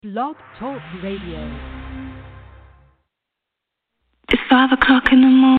Blog Talk Radio. It's 5 o'clock in the morning.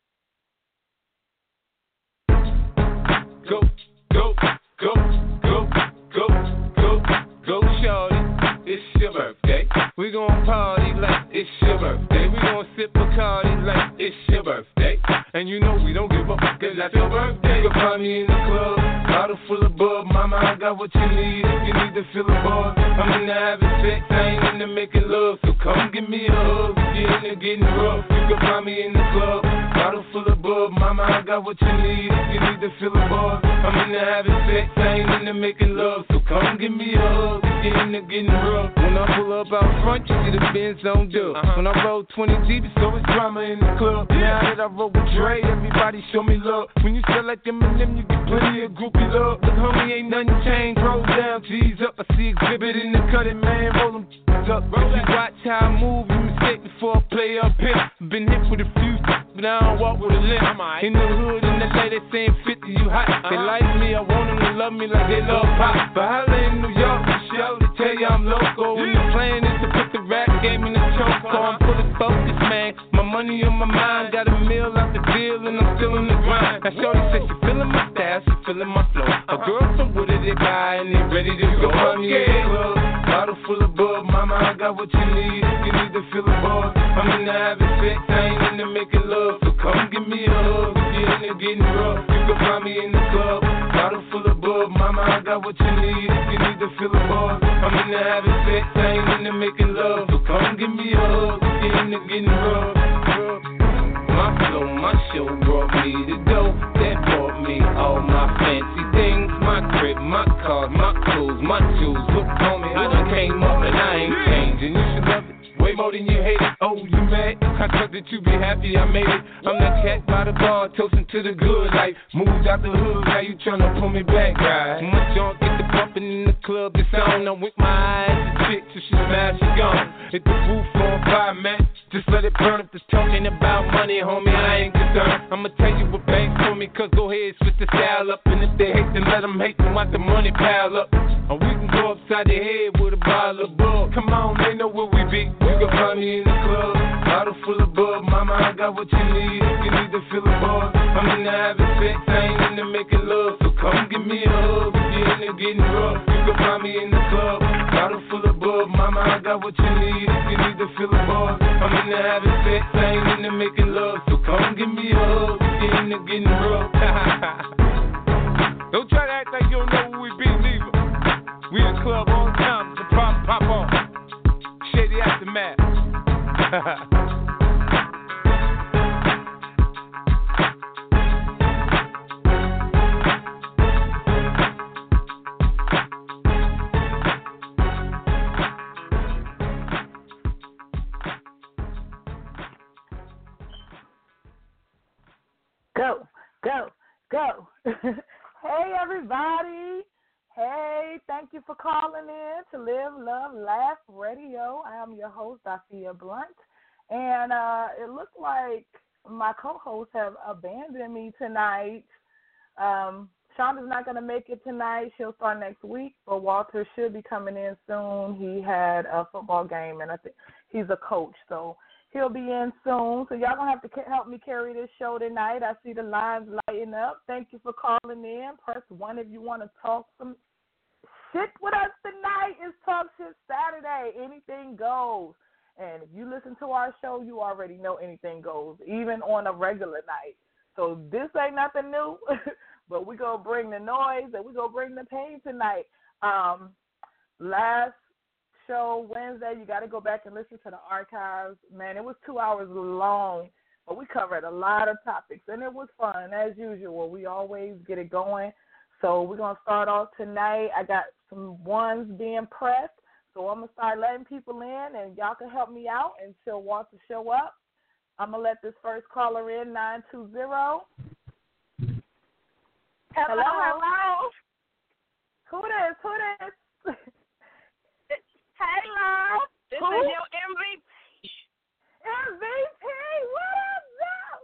Go, go, go, go, go, go, go, shorty. It's your birthday. We gon' party like it's your birthday. We gon' sip Bacardi like it's your birthday. And you know we don't give up, cause that's your birthday. You'll find me in the club, bottle full of bub. Mama, I got what you need if you need to feel a buzz. I'm into having sex, I ain't into making love. So come give me a hug if you're into getting rough. You can find me in the club, bottle full of bub. Mama, I got what you need if you need to feel a buzz. I'm into having sex, I ain't into making love. So come give me a hug if you're into getting rough. When I pull up out front, you see the Benz on dub. When I roll 20 deep, it's always drama in the club. Now that I roll with Dre, everybody show me love. When you sell like Eminem, you get plenty of groupie love. Look, homie, ain't nothing changed. Roll down, G's up. I see exhibit in the cutting, man. Roll them up. If you watch how I move, you mistake before I play up here. Been hit with a few, but I don't walk with a limp. In the hood, in the LA, they saying 50, you hot. They like me, I want them to love me like they love pop. But holla in New York, show to tell you I'm local. And the plan is to put the rap game in the choke. I'm fully focused, man. My money on my mind, got a meal out the deal, and I'm still in the grind. Now shorty said she feeling my style, she feeling my flow. A girl from Wooded, they buy, and they ready to go. I'm in the club, bottle full of bub. Mama, I got what you need if you need to feel a buzz. I'm into having sex, I ain't into making love. So come give me a hug if you're into getting rough. You can find me in the club, bottle full of bub. Mama, I got what you need if you need to feel a buzz. I'm into having sex, I ain't into making love. So come give me a hug if you're into getting rough. My flow, my show brought me the dough that brought me all my fancy things. My crib, my cars, my clothes, my jewels. Look on me, I done came up and I ain't changing. You should love it way more than you hate it. Oh, you mad? I thought that you be happy I made it. I'm that cat by the bar, toasting to the good life. Moved out the hood, now you tryna pull me back, right? My junk get the bumping in the club, it's on. I'm with my eyes, the chick till she smash, she gone. Hit the roof on fire, man. Just let it burn. If it's talking about money, homie, I ain't concerned. I'ma tell you what banks told me, cause go ahead, switch the style up. And if they hate, then let them hate, then watch the money pile up. Or we can go upside the head with a bottle of bug. Come on, they know where we be. You can find me in the club, bottle full of bub. Mama, I got what you need if you need to feel a buzz. I'm into having sex, I ain't into making love. So come give me a hug if you're into getting rough. You can find me in the club, bottle full of bub. Mama, I got what you need if you need to feel a buzz. I'm into having sex, I ain't into making love. So come give me a hug if you're into getting rough. Don't try to act like you don't know who we be, neither. We in the club all the time, the problem pop off. Shady aftermath. Go, go, go. Hey, everybody. Hey, thank you for calling in to Live, Love, Laugh Radio. I am your host, Afia Blunt. And it looks like my co-hosts have abandoned me tonight. Shonda's not going to make it tonight. She'll start next week. But Walter should be coming in soon. He had a football game, and I think he's a coach, so he'll be in soon. So y'all going to have to help me carry this show tonight. I see the lines lighting up. Thank you for calling in. Press 1 if you want to talk some shit with us tonight. It's Talk Shit Saturday. Anything goes. And if you listen to our show, you already know anything goes, even on a regular night. So this ain't nothing new, but we're going to bring the noise and we're going to bring the pain tonight. Last show, Wednesday, you got to go back and listen to the archives. Man, it was 2 hours long, but we covered a lot of topics, and it was fun, as usual. We always get it going. So we're going to start off tonight. I got some ones being pressed, so I'm going to start letting people in, and y'all can help me out until Walter show up. I'm going to let this first caller in, 920. Hello. Who this? Hey, love. This is your MVP. MVP, what is up?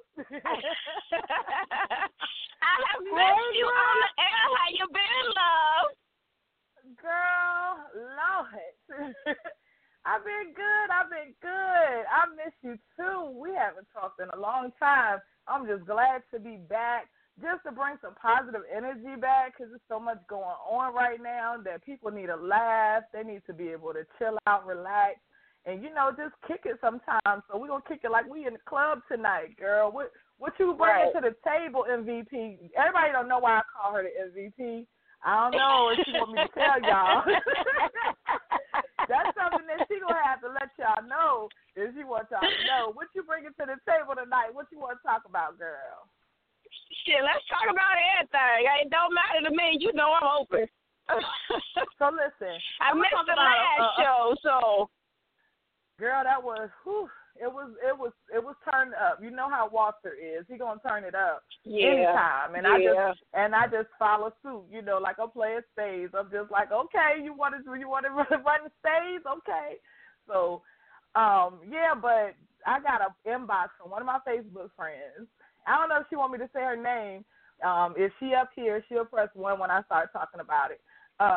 I have missed you on the air. How you been, love? Girl, Lord. I've been good. I miss you too. We haven't talked in a long time. I'm just glad to be back, just to bring some positive energy back, because there's so much going on right now that people need a laugh. They need to be able to chill out, relax, and, just kick it sometimes. So we're going to kick it like we in the club tonight, girl. What you bringing to the table, MVP? Everybody don't know why I call her the MVP. I don't know if she want me to tell y'all. That's something that she going to have to let y'all know if she wants y'all to know. What you bringing to the table tonight? What you want to talk about, girl? Shit, let's talk about everything. It don't matter to me. You know I'm open. So listen. I missed the last show, so. Girl, that was, it was turned up. You know how Walter is. He gonna turn it up anytime. And I just follow suit. Like I'm playing spades. I'm just like, okay, you want to run the spades? Okay. So, but I got an inbox from one of my Facebook friends. I don't know if she want me to say her name. If she up here, she'll press 1 when I start talking about it.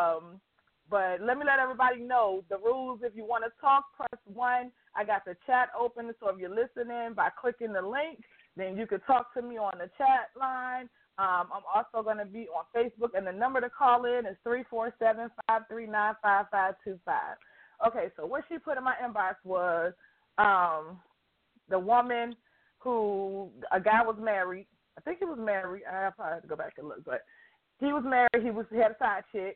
But let me let everybody know the rules. If you want to talk, press 1. I got the chat open, so if you're listening by clicking the link, then you can talk to me on the chat line. I'm also going to be on Facebook, and the number to call in is 347-539-5525. Okay, so what she put in my inbox was the woman who, a guy was married. I think he was married. I probably have to go back and look, but he was married. He had a side chick.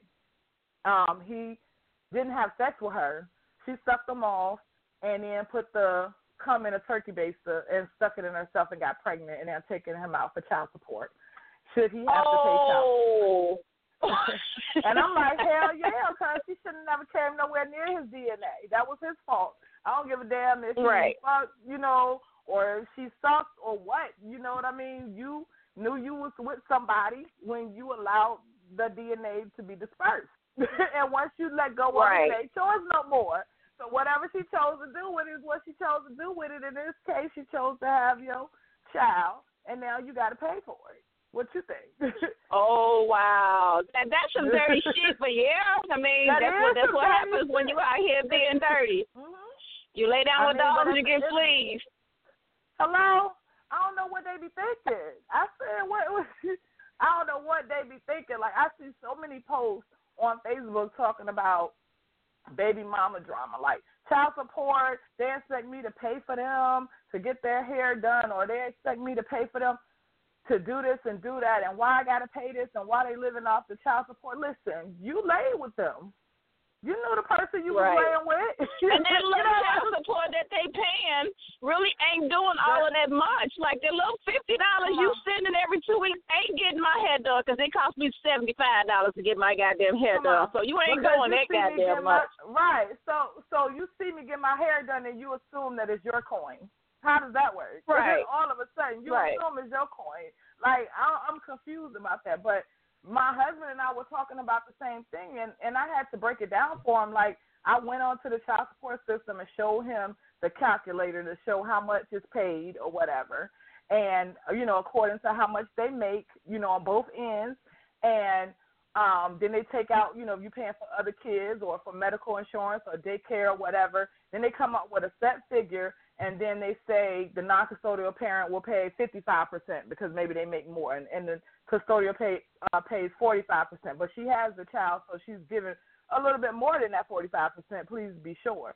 He didn't have sex with her. She sucked him off and then put the cum in a turkey baster and stuck it in herself and got pregnant, and they're taking him out for child support. Should he have to pay child support? And I'm like, hell yeah, because he should have never came nowhere near his DNA. That was his fault. I don't give a damn if he fucked, or if she sucked or what. You know what I mean? You knew you was with somebody when you allowed the DNA to be dispersed. And once you let go of it, it ain't yours no more. So whatever she chose to do with it is what she chose to do with it. In this case, she chose to have your child, and now you got to pay for it. What you think? Oh, wow. That's some dirty shit, but yeah. I mean, that's what happens when you out here being dirty. Mm-hmm. You lay down with dogs, you get fleas. Hello? I don't know what they be thinking. I said, I don't know what they be thinking. Like, I see so many posts on Facebook talking about baby mama drama, like child support. They expect me to pay for them to get their hair done, or they expect me to pay for them to do this and do that, and why I got to pay this, and why they living off the child support. Listen, you laid with them. You knew the person you was laying with. And that little child support that they paying really ain't doing all of that much. Like the little $50 you sending every 2 weeks ain't getting my hair done, because it cost me $75 to get my goddamn hair done. So you ain't doing that goddamn much. Right. So you see me get my hair done and you assume that it's your coin. How does that work? Right. All of a sudden you assume it's your coin. Like, I'm confused about that. But my husband and I were talking about the same thing, and I had to break it down for him. Like, I went onto the child support system and showed him the calculator to show how much is paid or whatever, and, according to how much they make, on both ends. And then they take out, if you're paying for other kids or for medical insurance or daycare or whatever, then they come up with a set figure, and then they say the non-custodial parent will pay 55% because maybe they make more, and the custodial pays 45%. But she has the child, so she's given a little bit more than that 45%, please be sure.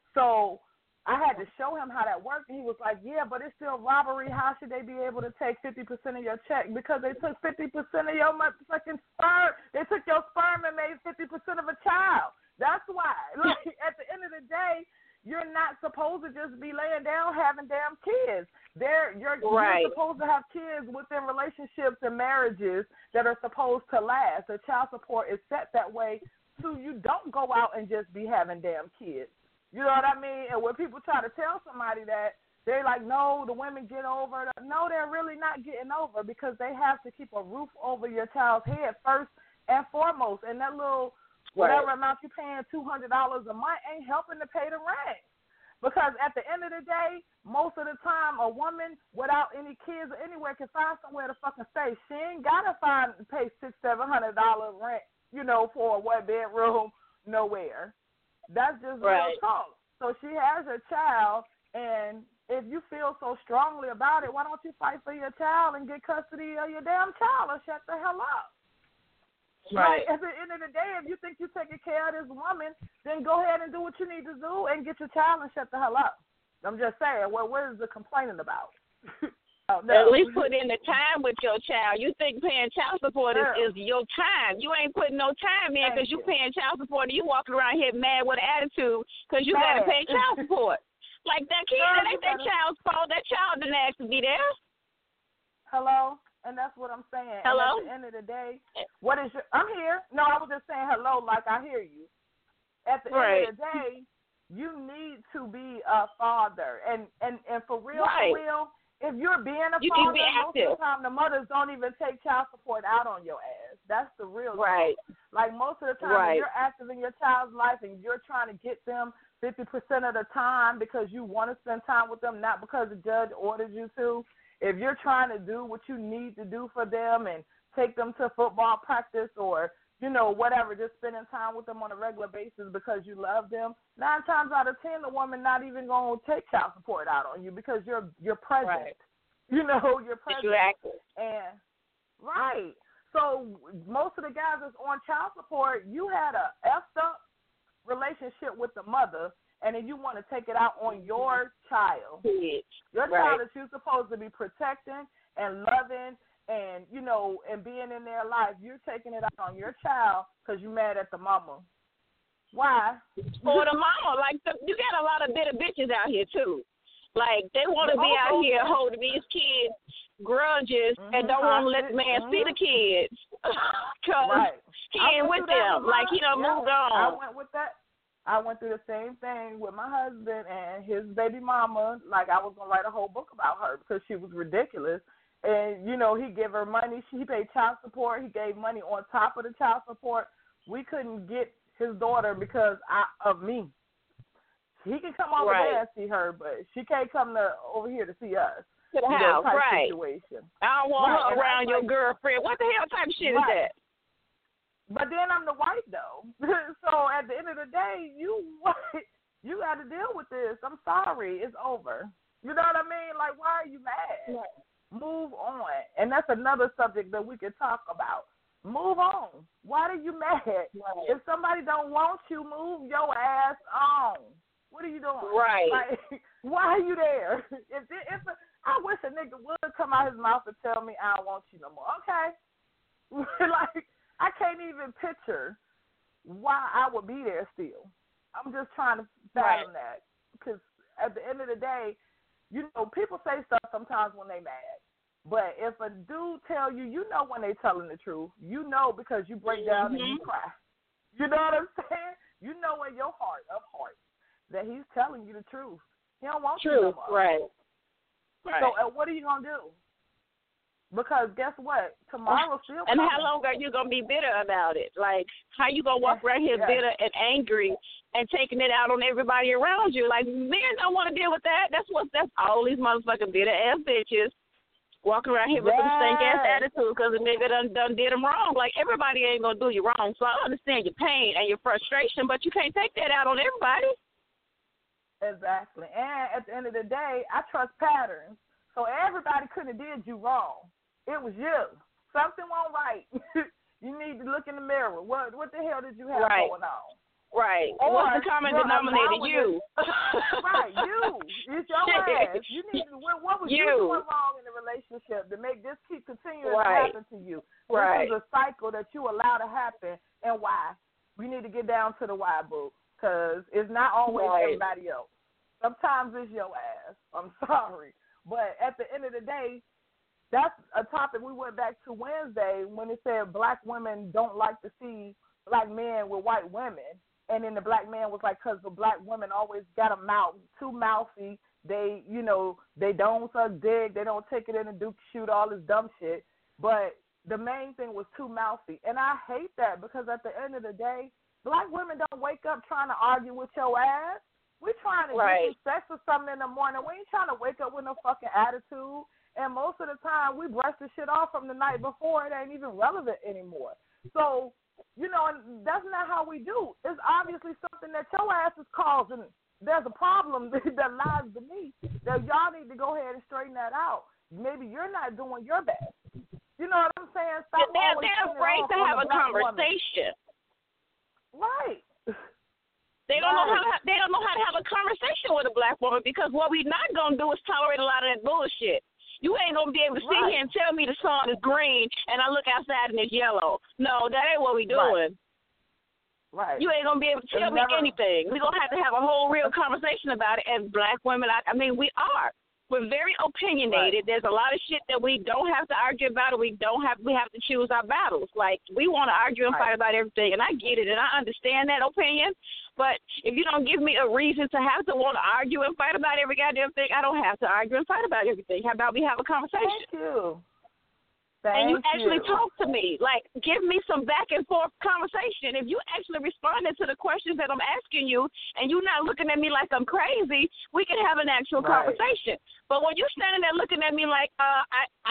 So I had to show him how that worked, and he was like, yeah, but it's still robbery. How should they be able to take 50% of your check? Because they took 50% of your motherfucking sperm. They took your sperm and made 50% of a child. That's why. Like, at the end of the day, you're not supposed to just be laying down having damn kids. You're supposed to have kids within relationships and marriages that are supposed to last. The child support is set that way so you don't go out and just be having damn kids. You know what I mean? And when people try to tell somebody that, they're like, no, the women get over it. No, they're really not getting over, because they have to keep a roof over your child's head first and foremost. And that little whatever amount you're paying, $200 a month, ain't helping to pay the rent. Because at the end of the day, most of the time, a woman without any kids or anywhere can find somewhere to fucking stay. She ain't got to pay $600-700 rent, for a one bedroom nowhere. That's just real talk. So she has your child, and if you feel so strongly about it, why don't you fight for your child and get custody of your damn child or shut the hell up? Right. Like, at the end of the day, if you think you're taking care of this woman, then go ahead and do what you need to do and get your child and shut the hell up. I'm just saying, well, what is the complaining about? Oh, no. At least put in the time with your child. You think paying child support is your time. You ain't putting no time in because you paying child support and you walking around here mad with an attitude because you got to pay child support. Like that kid, that ain't that child's fault. That child didn't ask to be there. Hello? And that's what I'm saying. Hello? And at the end of the day, what is your... I'm here. No, I was just saying hello like I hear you. At the end of the day, you need to be a father. And for real, if you're being a father, most of the time the mothers don't even take child support out on your ass. That's the real thing. Like most of the time, when you're active in your child's life and you're trying to get them 50% of the time because you want to spend time with them, not because the judge ordered you to. If you're trying to do what you need to do for them and take them to football practice or, you know, whatever, just spending time with them on a regular basis because you love them, 9 times out of 10, the woman not even going to take child support out on you because you're present. Right. You know, you're present. Exactly. And, so most of the guys that's on child support, you had a effed up relationship with the mother, and then you want to take it out on your child. Your child that you're supposed to be protecting and loving and, you know, and being in their life. You're taking it out on your child because you're mad at the mama. Why? Or the mama. Like, you got a lot of bitter bitches out here, too. Like, they want to be out here holding these kids grudges and don't want to let the man see the kids because he ain't with them. Like, he done moved on. I went through the same thing with my husband and his baby mama. Like, I was going to write a whole book about her because she was ridiculous. And, you know, he gave her money. He paid child support. He gave money on top of the child support. We couldn't get his daughter because of me. He can come over there and see her, but she can't come over here to see us. To the house, situation. I don't want her around your girlfriend. What the hell type of shit is that? But then I'm the wife, though. So at the end of the day, you got to deal with this. I'm sorry. It's over. You know what I mean? Like, why are you mad? Right. Move on. And that's another subject that we could talk about. Move on. Why are you mad? Right. If somebody don't want you, move your ass on. What are you doing? Right. Like, why are you there? I wish a nigga would come out his mouth and tell me I don't want you no more. Okay. Like, I can't even picture why I would be there still. I'm just trying to fathom that. Because at the end of the day, you know, people say stuff sometimes when they mad. But if a dude tell you, you know when they telling the truth. You know because you break down and you cry. You know what I'm saying? You know in your heart of hearts that he's telling you the truth. He don't want you no more. Right. So what are you going to do? Because guess what? Tomorrow still and coming. how long are you going to be bitter about it? Like, how you going to walk around here bitter and angry and taking it out on everybody around you? Like, men don't want to deal with that. That's all these motherfucking bitter-ass bitches walking around here with some stink-ass attitude because the nigga done did them wrong. Like, everybody ain't going to do you wrong. So I understand your pain and your frustration, but you can't take that out on everybody. Exactly. And at the end of the day, I trust patterns. So everybody couldn't have did you wrong. It was you. Something went right. You need to look in the mirror. What the hell did you have going on? Right. Or what's the common denominator? You. Right, you. It's your ass. You need to, what was you doing wrong in the relationship to make this keep continuing to happen to you? This is a cycle that you allow to happen, and why? We need to get down to the why, boo, because it's not always everybody else. Sometimes it's your ass. I'm sorry. But at the end of the day, that's a topic we went back to Wednesday when it said black women don't like to see black men with white women. And then the black man was like, because the black women always got a mouth, too mouthy. They, you know, they don't suck dick. They don't take it in and shoot all this dumb shit. But the main thing was too mouthy. And I hate that because at the end of the day, black women don't wake up trying to argue with your ass. We're trying to get you sex or something in the morning. We ain't trying to wake up with no fucking attitude. And most of the time, we brush the shit off from the night before. It ain't even relevant anymore. So, you know, and that's not how we do. It's obviously something that your ass is causing there's a problem that lies beneath. That y'all need to go ahead and straighten that out. Maybe you're not doing your best. You know what I'm saying? Stop they're afraid to have a conversation. Right. They don't know how to have a conversation with a black woman, because what we're not gonna do is tolerate a lot of that bullshit. You ain't gonna be able to sit here and tell me the sun is green and I look outside and it's yellow. No, that ain't what we doing. Right. You ain't gonna be able to tell me anything. We're gonna have a whole real conversation about it as black women. I mean, we are. We're very opinionated. Right. There's a lot of shit that we don't have to argue about, or we have to choose our battles. Like, we want to argue and fight about everything, and I get it, and I understand that opinion. But if you don't give me a reason to have to want to argue and fight about every goddamn thing, I don't have to argue and fight about everything. How about we have a conversation? Thank you. And you actually talk to me. Like, give me some back and forth conversation. If you actually responded to the questions that I'm asking you and you're not looking at me like I'm crazy, we can have an actual conversation. But when you're standing there looking at me like, talk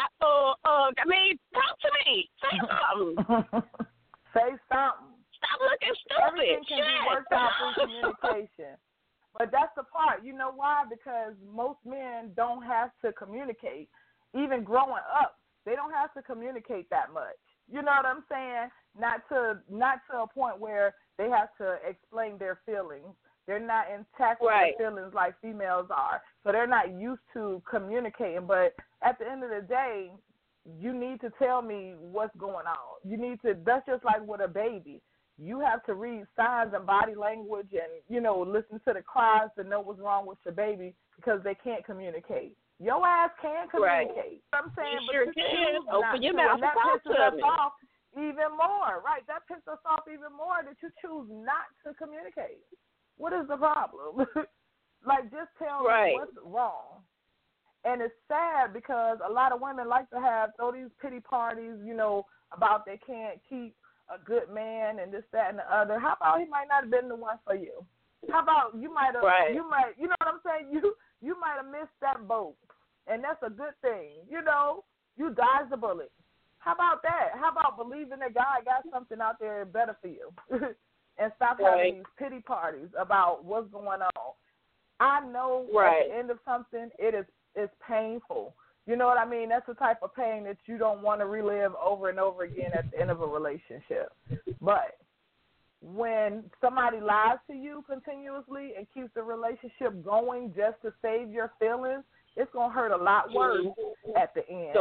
to me. Say something. Say something. Stop looking stupid. Everything can be worked out through communication. But that's the part. You know why? Because most men don't have to communicate. Even growing up, they don't have to communicate that much. You know what I'm saying? Not to a point where they have to explain their feelings. They're not in touch with their feelings like females are. So they're not used to communicating. But at the end of the day, you need to tell me what's going on. You need to, that's just like with a baby. You have to read signs and body language and, listen to the cries to know what's wrong with your baby, because they can't communicate. Your ass can communicate. You know what I'm saying? You sure can. Open your mouth and that talk pisses to us me. off even more. Right. That pisses us off even more that you choose not to communicate. What is the problem? Like, just tell me what's wrong. And it's sad because a lot of women like to throw these pity parties, about they can't keep a good man and this, that, and the other. How about he might not have been the one for you? How about you might have, you know what I'm saying? You might have missed that boat, and that's a good thing. You dodged the bullet. How about that? How about believing that God got something out there better for you, and stop having these pity parties about what's going on? I know at the end of something, it's painful. You know what I mean? That's the type of pain that you don't want to relive over and over again at the end of a relationship. But when somebody lies to you continuously and keeps the relationship going just to save your feelings, it's gonna hurt a lot worse at the end,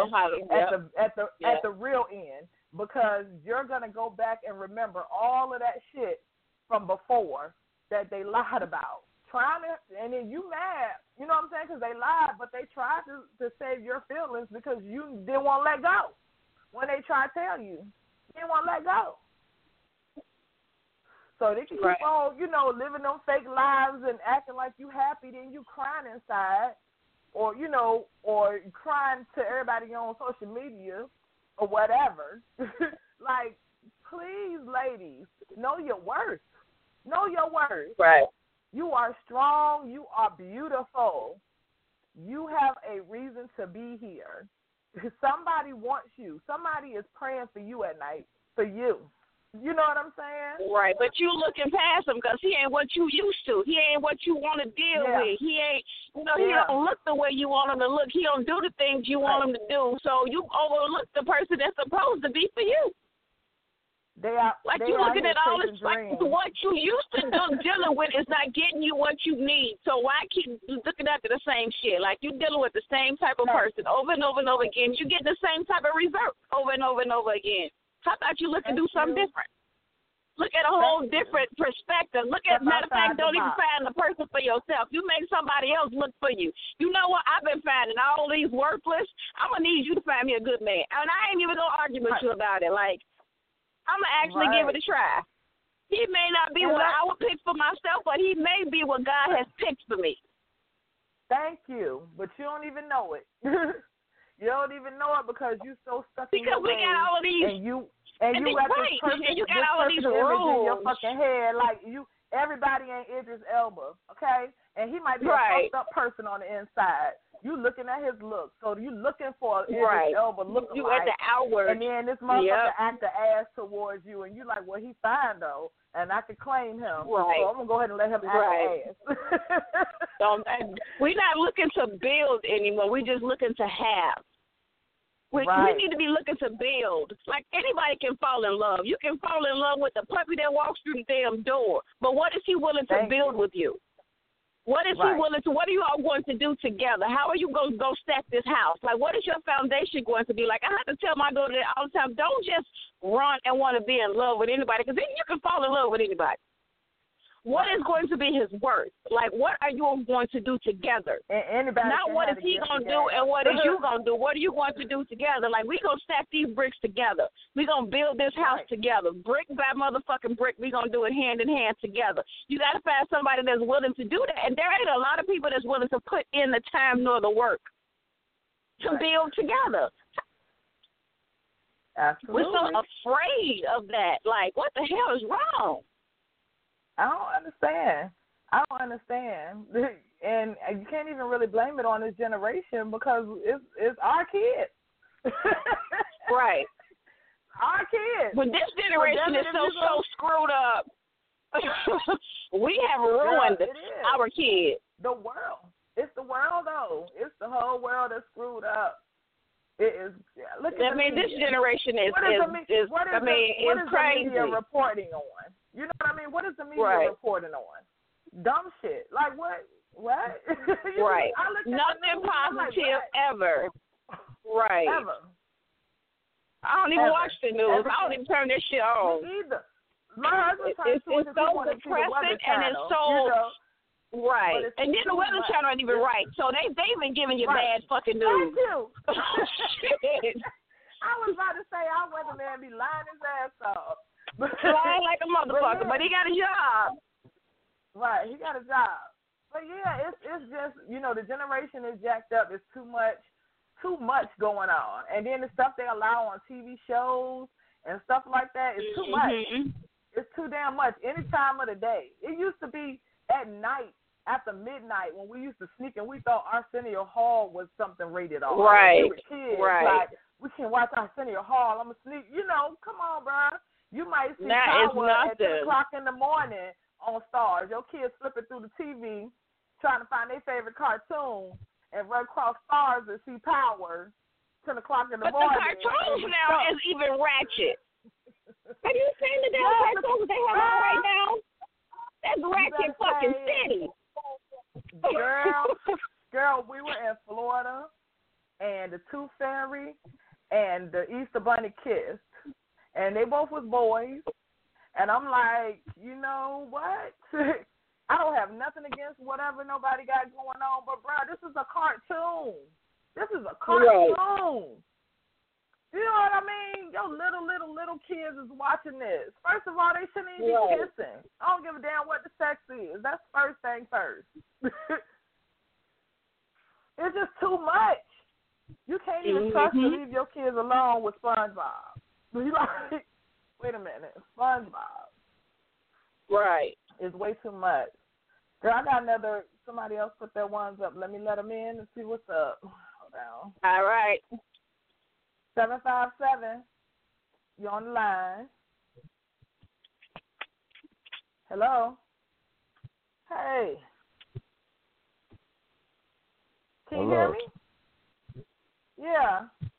at the real end, because you're gonna go back and remember all of that shit from before that they lied about. And then you mad, you know what I'm saying? Because they lied, but they tried to save your feelings because you didn't want to let go. When they try to tell you, you didn't want to let go. So they can keep on, living them fake lives and acting like you happy, then you crying inside, or crying to everybody on social media or whatever. Like, please, ladies, know your worth. Know your worth. Right. You are strong. You are beautiful. You have a reason to be here. Somebody wants you. Somebody is praying for you at night, for you. You know what I'm saying? Right, but you looking past him because he ain't what you used to. He ain't what you want to deal with. He ain't, he don't look the way you want him to look. He don't do the things you want him to do. So you overlook the person that's supposed to be for you. You looking at all this, like, what you used to do dealing with is not getting you what you need. So why keep looking after the same shit? Like, you dealing with the same type of person over and over and over again. You get the same type of result over and over and over again. How about you look and do something different? Look at a whole different perspective. Look at, matter of fact, don't even find the person for yourself. You make somebody else look for you. You know what? I've been finding all these worthless. I'm going to need you to find me a good man. And I ain't even going to argue with you about it. Like, I'm going to actually give it a try. He may not be what I would pick for myself, but he may be what God has picked for me. Thank you. But you don't even know it. You don't even know it because you're so stuck in your ways. Because we got all of these. And you got this perfect, and you got all of these image rules in your fucking head. Like, everybody ain't Idris Elba, okay? And he might be a fucked up person on the inside. You looking at his look. So you looking for right. his elbow looking you like. at the outward. And then this motherfucker Yep. act the ass towards you, and you like, well, he fine though, and I can claim him. Right. So I'm gonna go ahead and let him act the ass. We're not looking to build anymore. We're just looking to have. We need to be looking to build. Like, anybody can fall in love. You can fall in love with the puppy that walks through the damn door. But what is he willing to build with you? What is he willing to, what are you all going to do together? How are you going to go stack this house? Like, what is your foundation going to be? Like, I have to tell my daughter that all the time, don't just run and want to be in love with anybody, because then you can fall in love with anybody. What is going to be his worth? Like, what are you going to do together? Not what is he going to do and what is you going to do. What are you going to do together? Like, we going to stack these bricks together. We going to build this house together. Brick by motherfucking brick. We going to do it hand in hand together. You got to find somebody that's willing to do that. And there ain't a lot of people that's willing to put in the time nor the work to build together. Absolutely. We're so afraid of that. Like, what the hell is wrong? I don't understand. And you can't even really blame it on this generation because it's our kids. Right. Our kids. When this generation is so screwed up, we have ruined our kids. The world. It's the world, though. It's the whole world that's screwed up. It is. Look at this generation is crazy. The media reporting on? You know what I mean? What is the media reporting on? Dumb shit. Like what? What? Right. Nothing positive ever. Right. Ever. I don't even watch the news. I don't even turn this shit on. Me either. My husband turns it's so depressing and it's so right. And then the Weather Channel ain't even right. So they been giving you bad fucking news. Thank you. Shit. I was about to say our weatherman be lying his ass off. Lying like a motherfucker, but he got a job. Right, he got a job. But yeah, it's just, the generation is jacked up. It's too much going on. And then the stuff they allow on TV shows and stuff like that is too much. It's too damn much. Any time of the day. It used to be at night, after midnight, when we used to sneak and we thought Arsenio Hall was something rated R. Right. We were kids. Right. Like, we can watch Arsenio Hall. I'm going to sneak. Come on, bro. You might see Power at 10 o'clock in the morning on Stars. Your kids flipping through the TV trying to find their favorite cartoon and run across Stars and see Power 10 o'clock in the morning. But the cartoons now is even ratchet. Have you seen the damn cartoons they have on right now? That's ratchet fucking city. Girl, we were in Florida and the Tooth Fairy and the Easter Bunny kissed. And they both was boys. And I'm like, you know what? I don't have nothing against whatever nobody got going on. But, bro, this is a cartoon. This is a cartoon. Right. You know what I mean? Your little kids is watching this. First of all, they shouldn't even be kissing. I don't give a damn what the sex is. That's first thing first. It's just too much. You can't even trust to leave your kids alone with SpongeBob. You like, wait a minute, SpongeBob. Right. It's way too much. Girl, I got somebody else put their ones up. Let me let them in and see what's up. Hold on. All right. 757, you're on the line. Hello? Hey. Can you hear me? Yeah.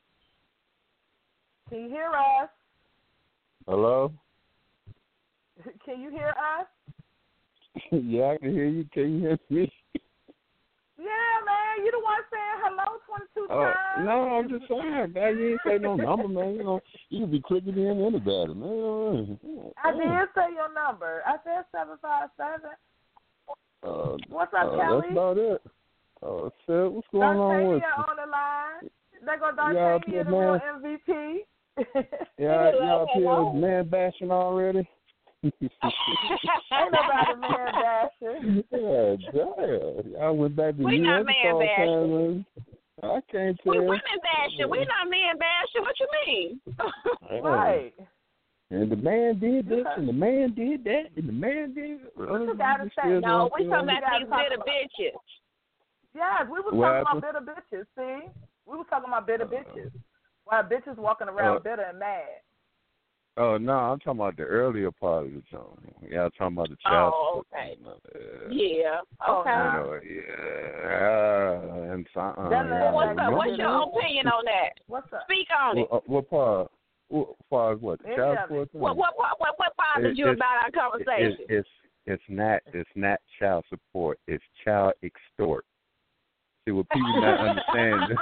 Can you hear us? Hello? Can you hear us? Yeah, I can hear you. Can you hear me? Yeah, man. You the one saying hello 22 times. No, I'm just saying, man. You ain't say no number, man. You can be clicking in anybody, man. I did say your number. I said 757. What's up, Kelly? That's about it. Sid, what's going on with you? On the line. They go Dartania, the real MVP. Y'all here man bashing already? Ain't nobody man bashing. Yeah, damn. I went back to we not man bashing. I can't tell. We women bashing. We not man bashing. What you mean? Right. And the man did this, and the man did that, and the man did. You gotta say, no, we talking about these little bitches. Yes, we was talking about bitter bitches, see? We was talking about bitter bitches. Why bitches walking around bitter and mad. Oh, no, I'm talking about the earlier part of the song. Yeah, I'm talking about the child support. Okay. Yeah. Okay. And so, what's your opinion on that? What's up? Speak on it. What part? As far as what? The child support? What bothers you about our conversation? It's not child support. It's child extort. See, what people not understand.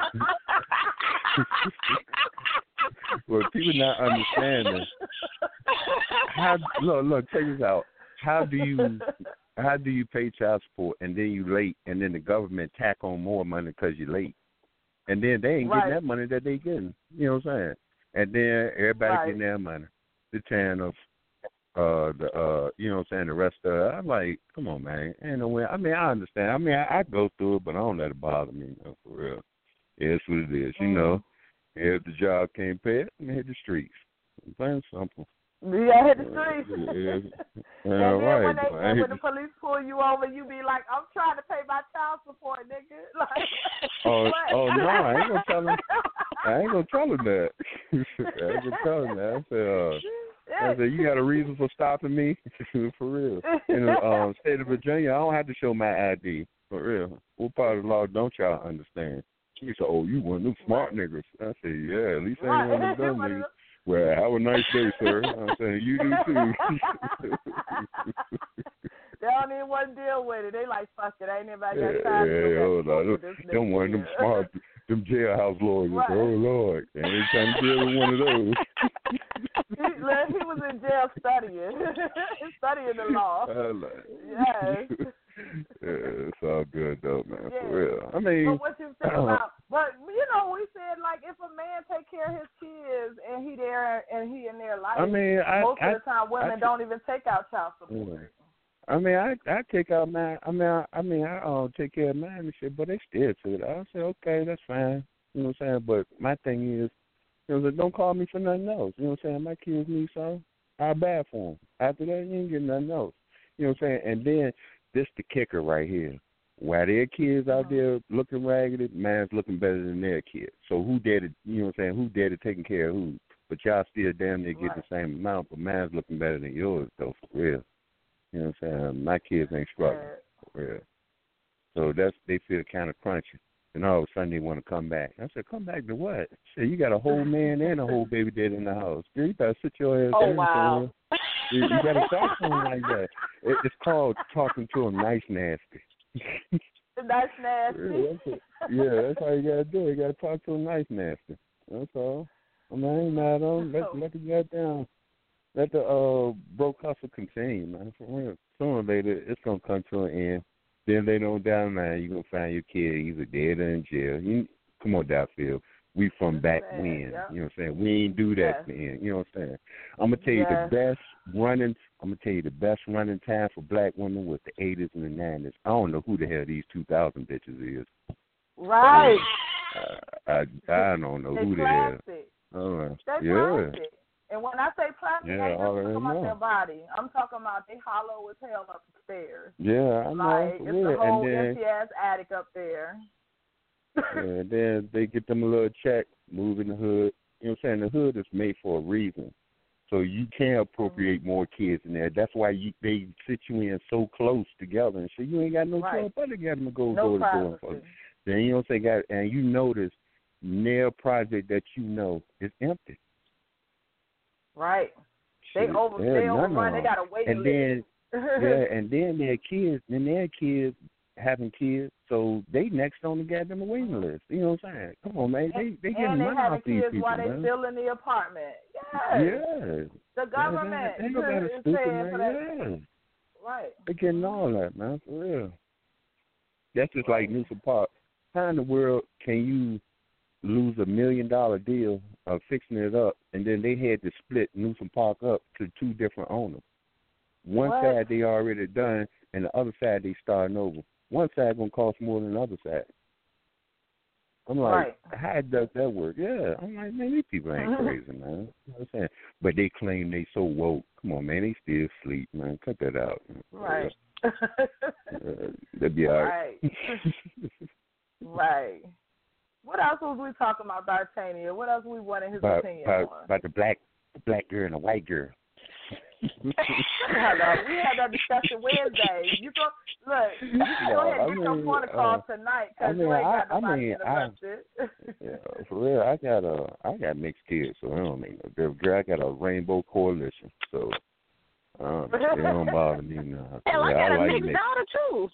What people not understanding. Look, check this out. How do you pay child support and then you late and then the government tack on more money because you're late, and then they ain't getting that money that they getting. You know what I'm saying? And then everybody getting their money. The channels, you know what I'm saying, the rest of it. I'm like, come on, man. Ain't no way. I mean, I understand. I mean, I go through it, but I don't let it bother me, you know, for real. It's what it is, you know. If the job can't pay it, I'm hit the streets. Plain and simple. Yeah, hit the streets. And then when the police pull you over, you be like, I'm trying to pay my child support, nigga. Like, no, I ain't gonna tell him. I ain't gonna tell him that. I ain't gonna tell him that. I said, you got a reason for stopping me? For real. In the state of Virginia, I don't have to show my ID. For real. What part of the law don't y'all understand? He said, oh, you one of them smart niggas. I said, yeah, at least I ain't one of them niggas. Well, have a nice day, sir. I'm saying, you do too. They don't even want to deal with it. They like, fuck it. Ain't anybody got time to do this. Don't want them smart, them jailhouse lawyers. Right. Oh, Lord. They ain't trying to deal with one of those. He was in jail studying the law. Yes. Yeah, it's all good though, man. Yeah. For real. I mean, but what you think about? But you know, we said like if a man take care of his kids and he in their life. I mean, most of the time women don't even take out child support. I mean, I take out mine. I take care of mine and shit, but they still took it. I say, okay, that's fine. You know what I'm saying? But my thing is, you know, don't call me for nothing else. You know what I'm saying? My kids need something, I'll buy for them. After that, you ain't getting nothing else. You know what I'm saying? And then this the kicker right here. While their kids out there looking raggedy, mine's looking better than their kids. So who dare to, you know what I'm saying, who dare to taking care of who? But y'all still damn near get the same amount, but mine's looking better than yours, though, for real. You know what I'm saying? My kids ain't struggling, for real. So they feel kind of crunchy. And all of a sudden they want to come back. I said, come back to what? I said, you got a whole man and a whole baby daddy in the house. Girl, you better sit your ass down. Oh, wow. You got to talk to him like that. It's called talking to him nice nasty. Nice nasty? Yeah, that's how you got to do it. You got to talk to him nice nasty. That's all. I mean, I ain't mad on him. Let the goddamn, let the broke hustle continue, man. For real. Sooner or later, it's going to come to an end. Then they don't down there, you're going to find your kid either dead or in jail. Come on, Dotfield. We from back when. You know what I'm saying? We ain't do that then. You know what I'm saying? I'm going to tell you the best running time for black women was the 80s and the 90s. I don't know who the hell these 2000 bitches is. Right. I don't know who the hell. They classic. And when I say plastic, I ain't talking about their body. I'm talking about they hollow as hell up the stairs. Yeah, I know. Like, it's a whole empty-ass attic up there. And then they get them a little check, move in the hood. You know what I'm saying? The hood is made for a reason. So you can't appropriate more kids in there. That's why they sit you in so close together. And so you ain't got no choice but to get them to go to door. Then you know what I'm saying? And you notice their project that you know is empty. Right. They overrun. They got a waiting list. And then their kids having kids, so they next on the goddamn waiting list. You know what I'm saying? Come on, man. They getting money off these people, while they still in the apartment. Yeah. The government is paying for that. Right. They getting all that, man, for real. That's just like Newsom Park. How in the world can you lose $1 million deal of fixing it up, and then they had to split Newsom Park up to two different owners? One side they already done, and the other side they starting over. One side gonna cost more than the other side. I'm like, how does that work? Yeah, I'm like, man, these people ain't crazy, man. You know what I'm saying? But they claim they so woke. Come on, man, they still sleep, man. Cut that out. Right. They'll be all right. Right. What else was we talking about, D'Artagnan? What else we wanted his opinion on? About the black girl and the white girl. We had that discussion Wednesday. You go ahead and get your point across tonight because you ain't got nobody interrupted. Yeah, for real, I got mixed kids, so I don't mean no difference. Girl, I got a rainbow coalition, so it don't bother me now. Hell, I got a like mixed daughter too.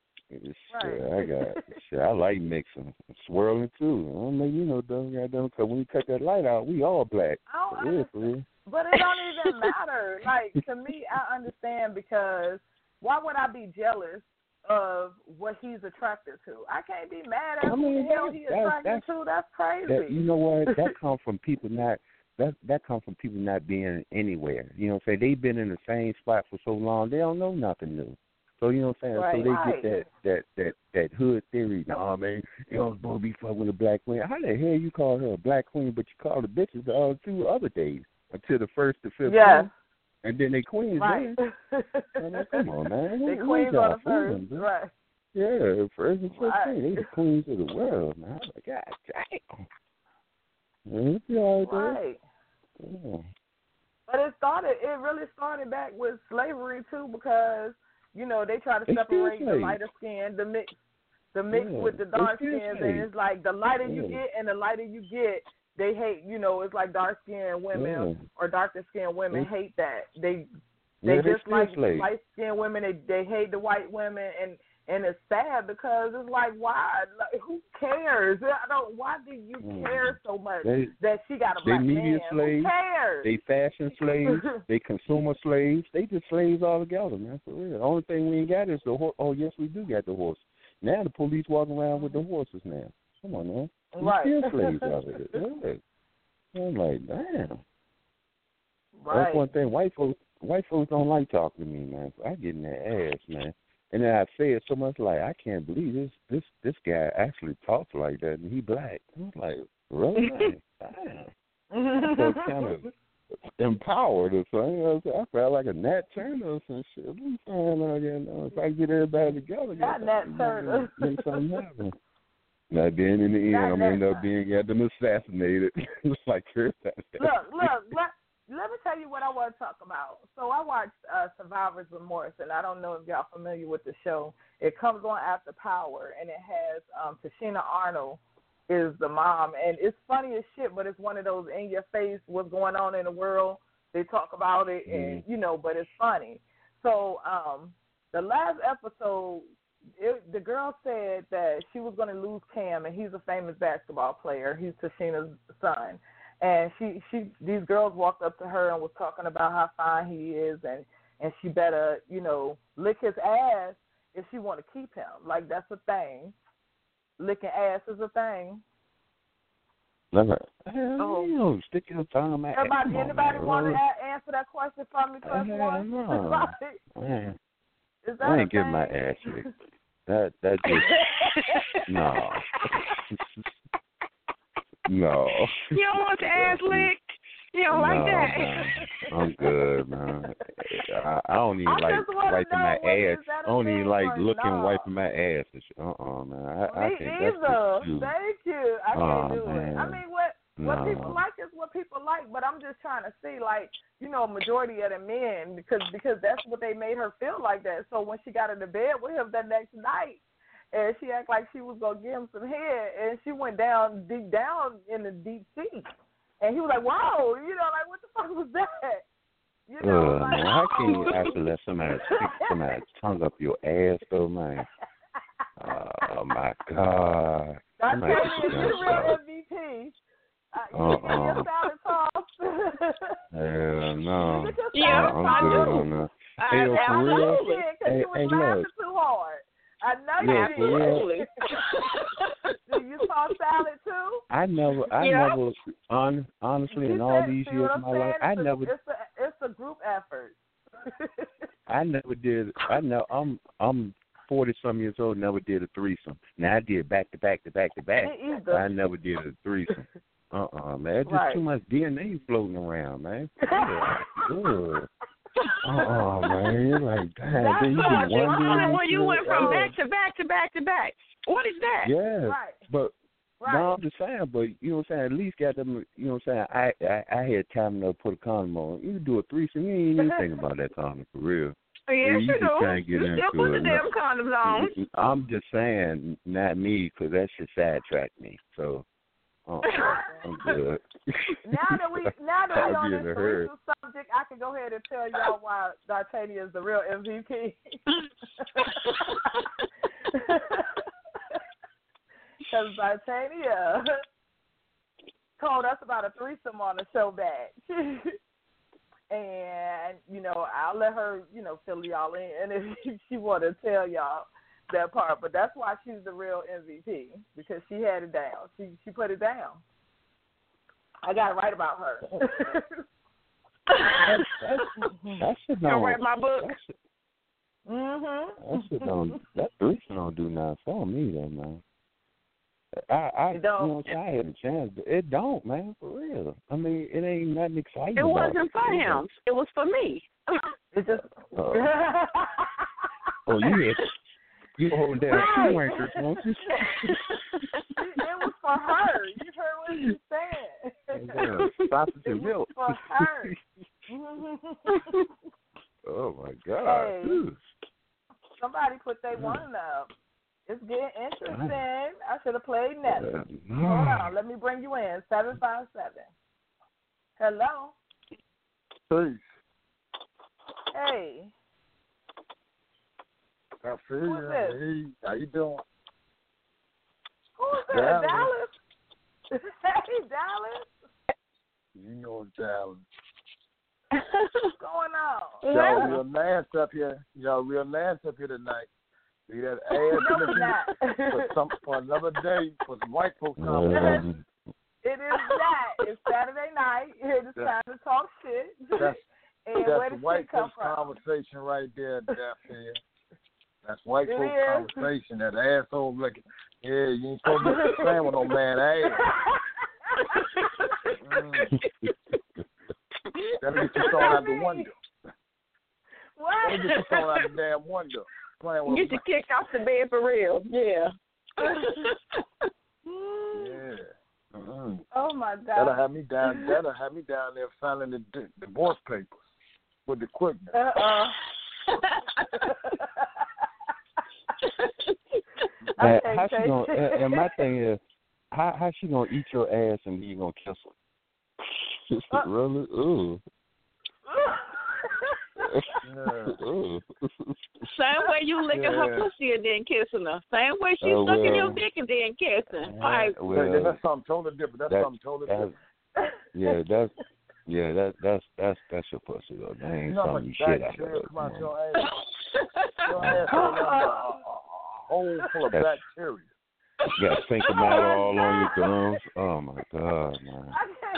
I like mixing, swirling too. I don't make goddamn. Because when you cut that light out, we all black. For real. But it don't even matter. Like, to me, I understand because why would I be jealous of what he's attracted to? I can't be mad at who the hell he's attracted to. That's crazy. You know what? That comes from people not. That comes from people not being anywhere. You know what I'm saying? They've been in the same spot for so long, they don't know nothing new. So you know what I'm saying? Right, so they get that hood theory. No, man, you don't supposed to be fucking with a black queen. How the hell you call her a black queen, but you call the bitches the 2 other days until the 1st to 15th? Yes. And then they queens right. then. Come on, man. They queens on the first, right? Yeah, 1st and 15th. Right. They the queens of the world, man. I'm like, God damn. Right. Yeah. But it really started back with slavery too, because they try to separate the lighter skin, the mix with the dark skins, and it's like the lighter you get and the lighter you get, they hate. It's like dark skinned women or darker skinned women hate that. They just like light skinned women. They hate the white women, and it's sad because it's like, why? Like, who cares? Why do you care so much that she got a black man? Slaves, who cares? They fashion slaves. They consumer slaves. They just slaves all together, man. For real. The only thing we ain't got is the horse. Oh, yes, we do got the horse. Now the police walking around with the horses now. Come on, man. Right. Still slaves out there. Yeah. I'm like, damn. Right. That's one thing. White folks don't like talking to me, man. I get in their ass, man. And then I say it so much like, I can't believe this guy actually talks like that, and he black. I'm like, really? Damn. I felt kind of empowered or something. I felt like a Nat Turner or some shit. I'm saying, if I get everybody together, not Nat Turner. Make something happen. Now, then in the end, I'm going to end up being assassinated. Like her. Look. Let me tell you what I want to talk about. So I watched Survivor's Remorse, and I don't know if y'all familiar with the show. It comes on after Power, and it has Tashina Arnold is the mom. And it's funny as shit, but it's one of those in-your-face, what's going on in the world. They talk about it, and but it's funny. So the last episode, the girl said that she was going to lose Cam, and he's a famous basketball player. He's Tashina's son. And these girls walked up to her and was talking about how fine he is, and she better, lick his ass if she want to keep him. Like, that's a thing. Licking ass is a thing. Stick your tongue out. Anybody want to answer that question for me? Press one. Is that I ain't getting my ass licked. That just no. No. You don't want your ass licked? You don't like that? Man. I'm good, man. I don't even like wiping my ass. I don't even like looking wiping my ass. Man. I think that's just you. Thank you. I can't do man. it. I mean, what people like is what people like, but I'm just trying to see, majority of the men, because that's what they made her feel like that. So when she got into bed with him that next night, and she acted like she was going to give him some head, and she went deep down in the deep sea. And he was like, whoa, what the fuck was that? Man, how can you actually let somebody stick somebody's tongue up your ass, though, man? Oh, my God. That's you're the real MVP. You get your salad tossed. Hell no. Yeah, I'm good on that. Hey, for real? Because you was laughing too hard. I know you did. Do you toss salad too? I never, honestly, in all these years of my life, I never. It's a group effort. I never did. I'm 40-some years old. Never did a threesome. Now I did back to back. But I never did a threesome. Man, there's just too much DNA floating around, man. Oh man, you're like, damn, That's then you what do one day. When you went from back to back to back to back. What is that? Yeah, Right. but Right. no, I'm just saying, but you know what I'm saying, at least got them, you know what I'm saying, I had time enough to put a condom on. You do a threesome, you ain't even think about that condom, for real. Yes, you you just do. trying to get You into still put the it. damn condoms on. I'm just saying, not me, because that shit sidetracked me, so I'm good. Now that we I'll on be this in a hurry. threesome subject, I can go ahead and tell y'all why D'Artagnan is the real MVP. Because D'Artagnan told us about a threesome on the show back. And, you know, I'll let her, you know, fill y'all in if she want to tell y'all that part. But that's why she's the real MVP, because she had it down. She put it down. I got it right about her. That shit You don't. read my book? Mhm. That shit don't. That threesome don't do nothing for me, though, man. I It don't. you know what I'm saying, I had a chance, but it don't, man, for real. I mean, it ain't nothing exciting. It about wasn't for him. It was for me. It just. Oh, you holding down two anchors, won't you? It was for her. You heard what she said. Sausage It and was milk. for her. Oh my God. Hey. Ooh. Somebody put their one up. It's getting interesting. I should have played Nelly. Hold on. Let me bring you in. 757. Hello. Peace. Hey. I feel Who's you. this? Hey, how you doing? Who's this? Dallas. Dallas? Hey, Dallas. You know Dallas. What's going on? Y'all real nasty up here. Y'all real nasty up here tonight. See that ass No, in we're the not. for another day for some white folks conversation. It is that. It's Saturday night. It's time to talk shit. That's and where the the white shit come folks from? conversation right there, Daphne. That's white It folks is. conversation. That asshole looking. Yeah, you ain't supposed to be playing with no man ass. That'll get you thrown out the window. What? That'll get you thrown out the damn window. Playing with Get you kicked off the bed for real. Yeah. Yeah. Mm-hmm. Oh my God. That'll have me down there signing the divorce papers with the equipment. How she gonna? And my thing is, how she gonna eat your ass and then you gonna kiss her? Really? Ooh. Ooh. Same way you licking her pussy and then kissing her. Same way she sucking your dick and then kissing. Right. Well, that's something totally different. That's something totally different. That's your pussy though. That ain't something you shit out of. Come on, your ass. Your ass a hole full of bacteria. You got finger matter all on your gums. Oh my God, man.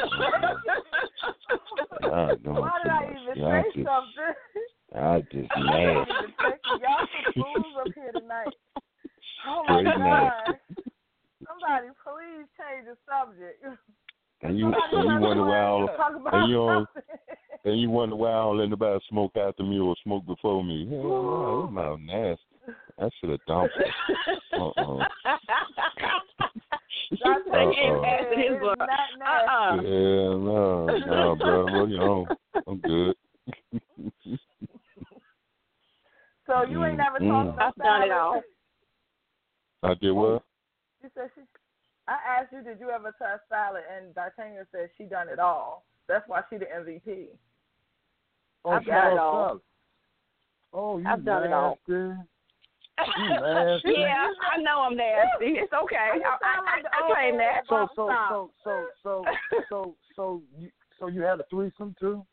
Why did I even say something? I just I mad. didn't even think y'all some fools up here tonight. Oh my Pretty God. nasty. Somebody please change the subject. And you wonder why all Talk about something. and you wonder why all anybody smoke after me or smoke before me. Hell no, it's not nasty. I should have dumped it. Yeah, no, bro. Well, you know, I'm good. So you ain't never talked about I've done it all. I did what? She said I asked you, did you ever touch salad? And D'Artagnan said she done it all. That's why she the MVP. I've done it all. Oh, you I've done it all. Nasty. Yeah, I know I'm nasty. It's okay. I claim that. So you had a threesome too?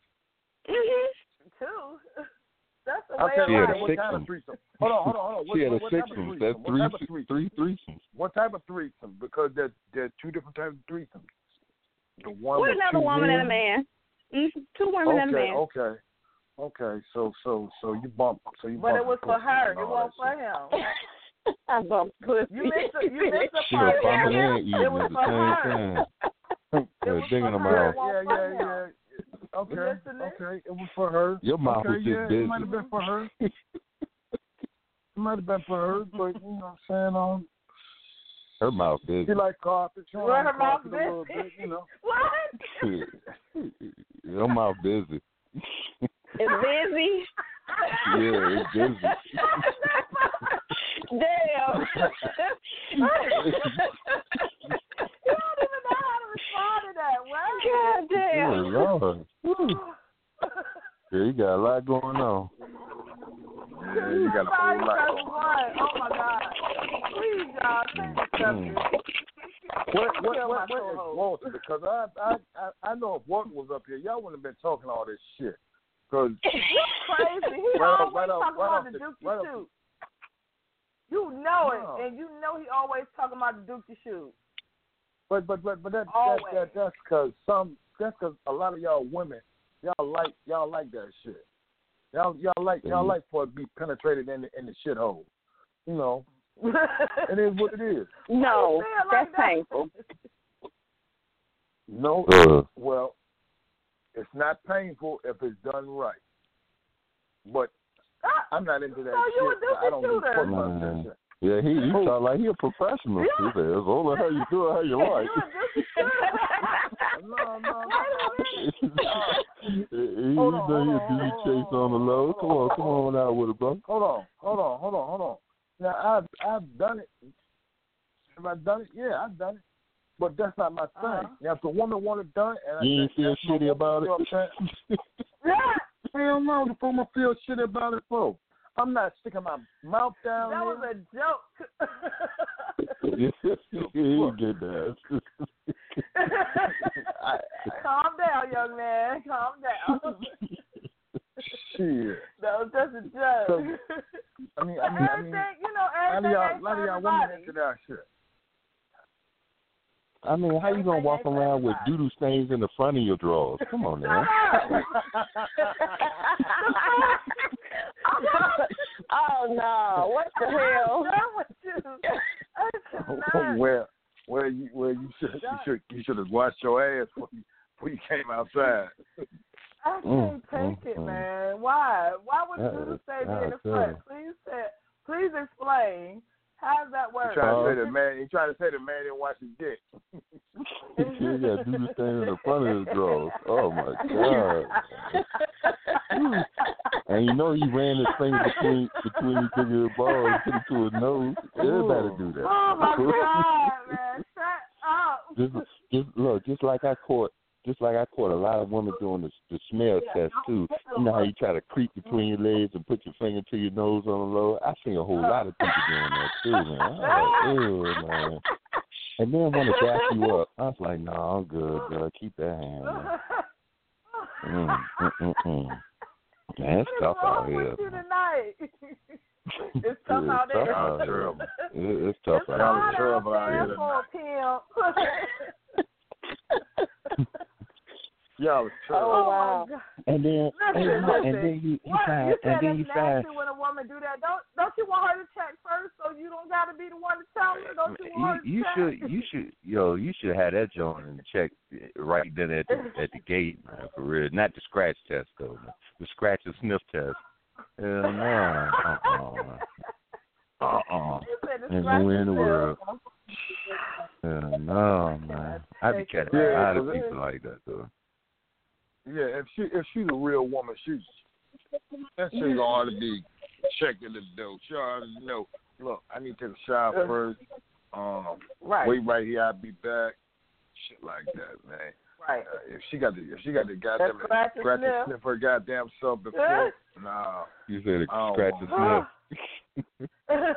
Two. That's the way She had a What kind of threesome? Hold on. She had a what type of sixum. threesome? That's What type of threesome? three threesomes. What type of threesome? Because there are two different types of threesomes. The one With with another two woman men. and a man. Two women and a man. Okay. So you bump. But it was for her. It wasn't for him. I bumped pussy. You missed the She part. was bumping and eating It was at the for same her. time. It was Digging for them her. out. It wasn't for him. Okay. listening. Okay. It was for her. Your mouth was just busy. It might have been for her. It might have been for her, but you know what I'm saying? Her mouth busy. She like carpet. She Well, like her mouth carpet a little bit, you know. What? Your mouth busy. It's busy. Yeah, it's busy. Damn. You don't even know how to respond to that. What? God damn. Good Lord. Yeah, you got a lot going on. Yeah, you got a whole lot Somebody going on. press 1. Oh, my God. Please, y'all, change the subject. What Kill my is co-host. Walter? Because I know if Walter was up here, y'all wouldn't have been talking all this shit. Because Crazy. He always talking about the Dookie shoot. You know No. it, and you know he always talking about the Dookie shoot. but that's because a lot of y'all women y'all like that shit. Y'all like for it to be penetrated in the shithole. You know, it is what it is. No, Like that's painful. No, well, it's not painful if it's done right. But I'm not into that So you shit. a Dookie I don't give a fuck shooter. about that shit. Yeah, he sound like he a professional. He says, only how you do it, how you like. No. He's done your duty chase on the low. Come on out with it, bro. Hold on. Now I've done it. Have I done it? Yeah, I've done it. But that's not my thing. Now, if the woman want it done, and You ain't feel shitty about it? Hell no, the woman feel shitty about it for. I'm not sticking my mouth down That was a joke. You get that. Calm down, young man. Calm down. Shit. That was just a joke. I mean, everything, you know, a everything ain't lot for of y'all women everybody. into that shit. I mean, how you gonna walk around with doodle stains in the front of your drawers? Come on now. Oh no! What the hell? Where you should have washed your ass before you came outside. I can't take it, man. Why? Why would doodle stain be in the front? Please explain. How does that work? He trying to say the man didn't wash his dick. You got doodle stain in the front of his drawers. Oh my God. And you know he ran his finger between his finger balls and put it to his nose. Everybody do that. Oh my God, man! Shut up. Just like I caught a lot of women doing the smell test too. You know how you try to creep between your legs and put your finger to your nose on the low? I seen a whole lot of people doing that too, man. I was like, ew, man. And then when it gas you up, I was like, no, I'm good, girl. Keep that hand, man. Man, it's tough out here. It's tough out there. It's tough out here. Y'all Oh wow! And then you find when a woman do that. Don't you want her to check first, so you don't got to be the one to tell her? Don't you want her to check? You should have that joint and check right then at the gate, man, for real. Not the scratch test though, man. The scratch and sniff test. Hell no. Ain't nowhere in the world. No, man. I be catching a lot of people like that though. Yeah, if she's a real woman, that shit gonna ought to be checking the dough. She already know. Look, I need to take a shower first. Wait right here. I'll be back. Shit like that, man. Right. If she got the goddamn scratch and sniff her goddamn self before, nah. You said scratch and sniff.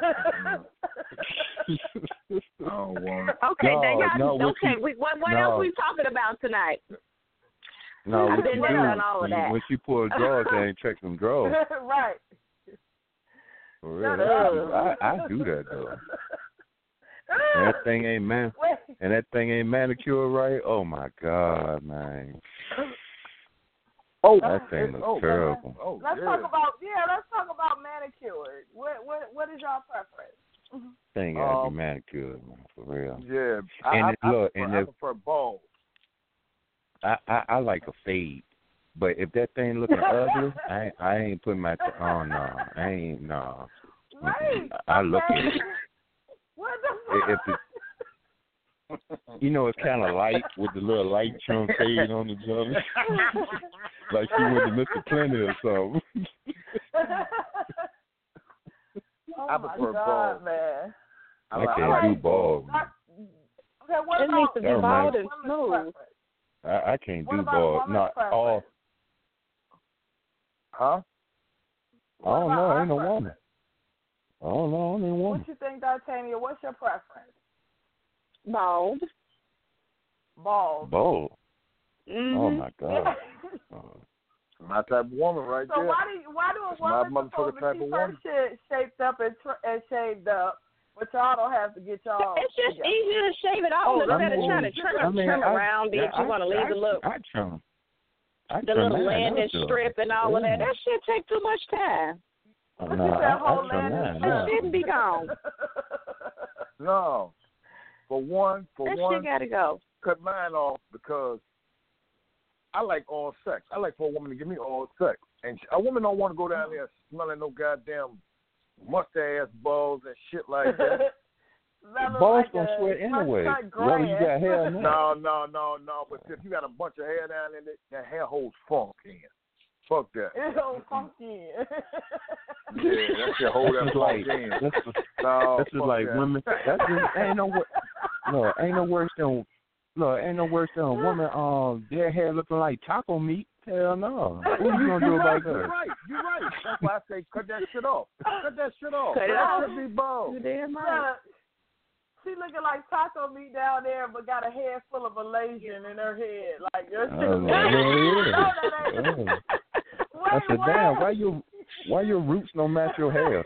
Okay, what else we talking about tonight? No, I've been there done all of that. When she pulled drawers, they ain't check them drawers. Right. For real, I do that though. And that thing ain't manicured right. Oh my God, man. That thing looks terrible. Let's talk about manicured. What is y'all preference? Thing gotta be manicured, man, for real. Yeah, I prefer balls. I like a fade. But if that thing looking ugly, I ain't putting my oh no, I ain't no. Wait, I look at it. What the fuck? You know, it's kind of light with the little light trim fade on the jump. Like she went to Mr. Plenty or something. Oh I my prefer God, bald. man. I can't do bald. Okay, what It needs to be bald and smooth. I can't What do about bald. woman's Not preference? all. Huh? I don't know. I ain't no preference? woman. I don't know. I ain't a woman. What you think, D'Artagnan? What's your preference? Bald. Bald. Bald. Mm-hmm. Oh my God. My type of woman right So there. why do a That's my woman supposed motherfucking to type keep of her woman. shit shaped up and shaved up, but y'all don't have to get y'all? It's just together? easier to shave it off Oh, instead of trying to trim around it if you want to leave the look. I trim. The little landing strip and all of that. That shit take too much time. What you said, whole I trim landing mine. That No. shouldn't be gone. No. For one, That shit gotta go. cut mine off because I like all sex. I like for a woman to give me all sex. And a woman don't want to go down there smelling no goddamn mustache balls and shit like that. Balls gonna sweat anyway. Whether you got hair or not. No. But if you got a bunch of hair down in it, that hair holds funk in. Fuck that. It don't funky. Yeah, that shit hold that funk in. No, This is like that. women. That's just, ain't no worse than a woman. Their hair looking like taco meat. Hell no. What you gonna do about that? You're right. That's why I say cut that shit off. Cut that shit off. Cut it off. Let it be bald. You damn right. She looking like taco meat down there, but got a head full of Malaysian in her head. Like your shit. I said, damn, why your roots don't match your hair?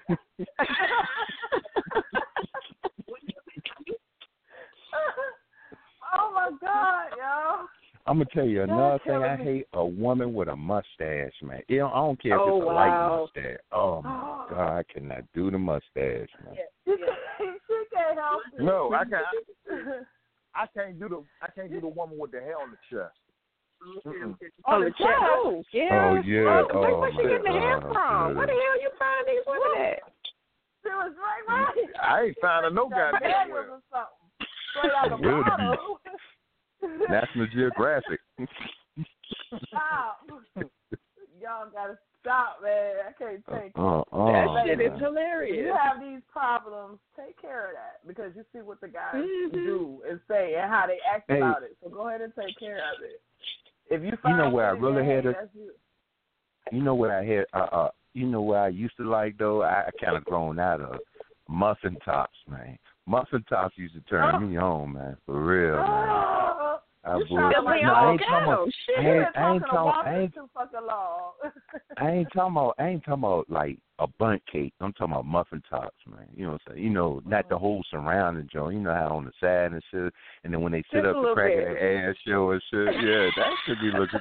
Oh my God, yo. I'm gonna tell you another thing. I hate a woman with a mustache, man. I don't care if it's a light mustache. Oh my God, I cannot do the mustache, man. She can't help it. No, I can't. I can't do the woman with the hair on the chest. On the chest. Oh, yeah. Oh yeah. Where she getting the hair from? Yeah. Where the hell you find these women at? She was right. I ain't finding no goddamn Daniels well. or something. Straight out the bottle. National Geographic. Stop. Y'all gotta stop, man. I can't take it. That shit is If hilarious. you have these problems, take care of that because you see what the guys do and say and how they act about it. So go ahead and take care of it. If you find know where I really had it. that's you. You know what I had? You know what I used to like though? I kind of grown out of muffin tops, man. Muffin tops used to turn me on, man. For real, man. I ain't talking about like a bundt cake. I'm talking about muffin tops, man. You know what I'm saying? You know, not the whole surrounding joint. You know how on the side and shit. And then when they sit up to crack of their ass show and shit, yeah, that should be looking.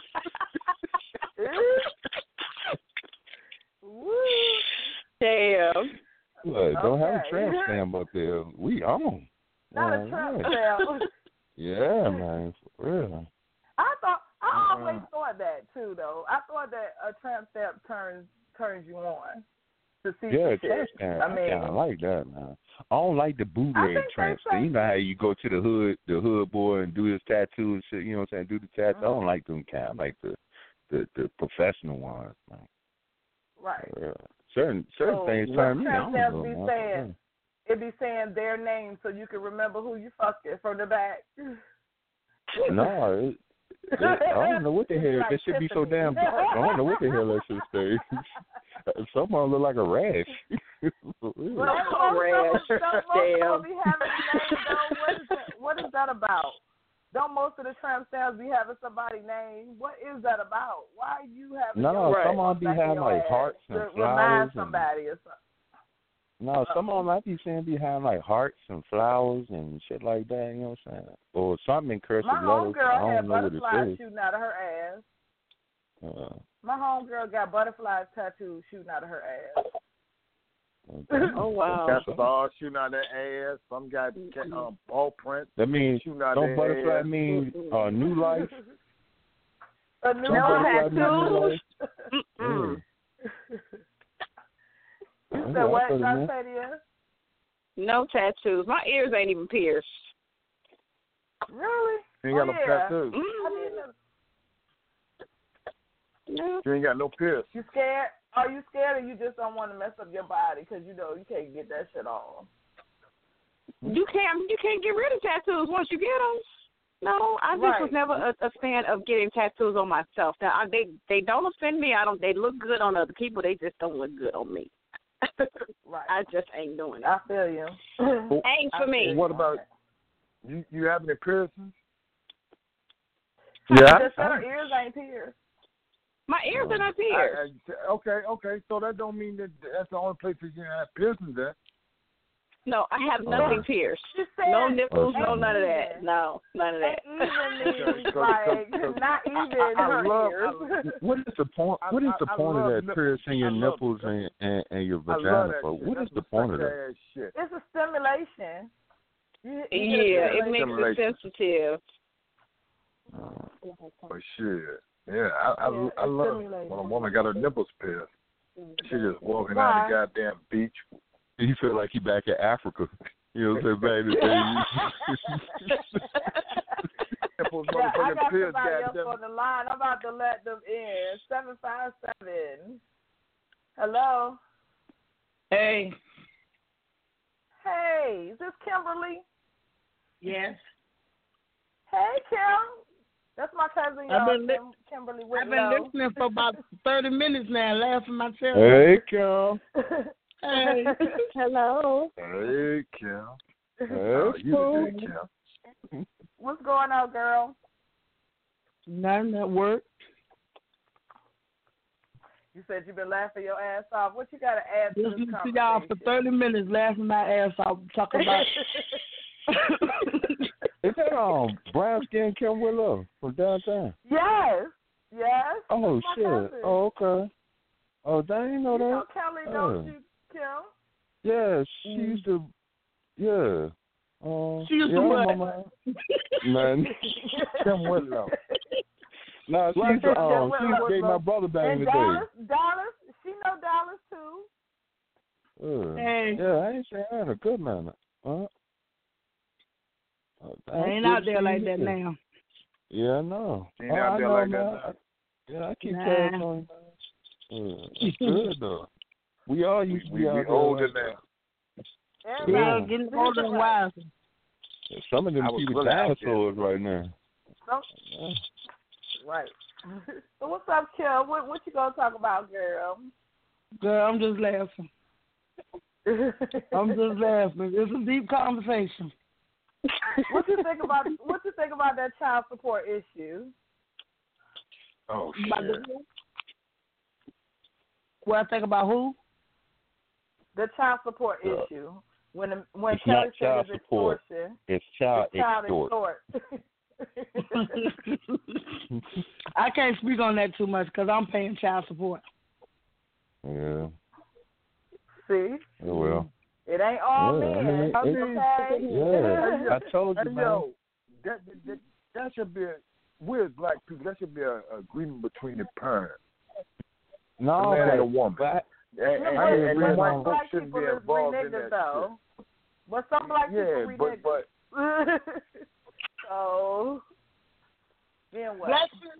Damn. Look, don't have a tramp stamp up there. We on. Not a tramp stamp. Yeah, man, for real. I always thought that too, though. I thought that a tramp stamp turns you on to see. Yeah, tramp stamp. I kind of like that, man. I don't like the bootleg tramp stamp. You know how you go to the hood boy and do his tattoo and shit. You know what I'm saying? Do the tattoo. I don't like them kind. I like the professional ones, man. Right. Certain things turn me on. It be saying their name so you can remember who you fucked it from the back. No, I don't know what the hell. That should be so damn dark. I don't know what the hell that should say. Some of them look like a rash. What is that about? Don't most of the tramp stamps be having somebody's name? What is that about? Why are you having some of them be having like hearts and flowers. Remind somebody or something. No, some of them I be saying behind like hearts and flowers and shit like that, you know what I'm saying? Or something in cursive letters. I don't know what it butterflies shooting out of her ass. My homegirl got butterflies tattooed shooting out of her ass. Okay. Oh, wow. Some got stars shooting out their ass. Some got ball prints. That means, shooting out don't their butterfly ass. mean new life? A new No tattoos. You said what, Darsadia? No tattoos. My ears ain't even pierced. Really? You ain't got no tattoos. No. You ain't got no piercing. You scared? Are you scared, or you just don't want to mess up your body because you know you can't get that shit on? You can't get rid of tattoos once you get them. No, I just was never a fan of getting tattoos on myself. Now they don't offend me. They look good on other people. They just don't look good on me. Right. I just ain't doing it. I feel you. Ain't for me. What about you? Have any piercings? Yeah. Just her ears ain't pierced. My ears are not pierced. Okay. So that don't mean that's the only place you can have piercings at. No, I have nothing pierced. No nipples, no none of that. No, none of that. Not even her ears. What is the point? What is the point of that piercing your nipples and your vagina? What is the point of that? It's a stimulation. It makes it sensitive. But shit, yeah, I love when a woman got her nipples pierced. She just walking down the goddamn beach. You feel like you back in Africa. You know what I'm saying, baby? I got somebody else on the line. I'm about to let them in. 757. Hello? Hey. Hey, is this Kimberly? Yes. Hey, Kim. That's my cousin, y'all, Kimberly Whitlow. I've been listening for about 30 minutes now, laughing myself. Hey, Kim. Hey. Hello. Hey, Kim. Hey, Kim. What's going on, girl? Nothing at work. You said you've been laughing your ass off. What you got to add to this conversation? Listening to y'all for 30 minutes, laughing my ass off, talking about... Is that brown skin Kim Willow from downtown? Yes. Oh shit. Cousin. Oh okay. Oh, they ain't know that. You know Kelly, don't you, Kim? Yeah, she used to. Yeah. She used to what? Man, Kim Willow. No, she used to date my brother back in the day. Dallas, she know Dallas too. Hey. Yeah, I ain't saying that a good man. I ain't out there like that now. Yeah, I know. Ain't out there like that. Yeah, I keep tabs on you. It's good though. We all used to be out there. Older now. Yeah, getting older and wiser. Some of them see the dinosaurs right now. Right. So what's up, Kim? What you gonna talk about, girl? Girl, I'm just laughing. It's a deep conversation. What you think about that child support issue? Oh shit. What I think about who? The child support issue. When it's Kelly not child says support. Extortion, it's child extort. I can't speak on that too much because I'm paying child support. Yeah. See? Oh, well. It ain't all men. I told you, man. Yo, that should be we're black people. That should be an agreement between the parents. No, the man and a woman. And white black folks shouldn't people be is involved in reneged, that though. But some black people reneged. but so then what?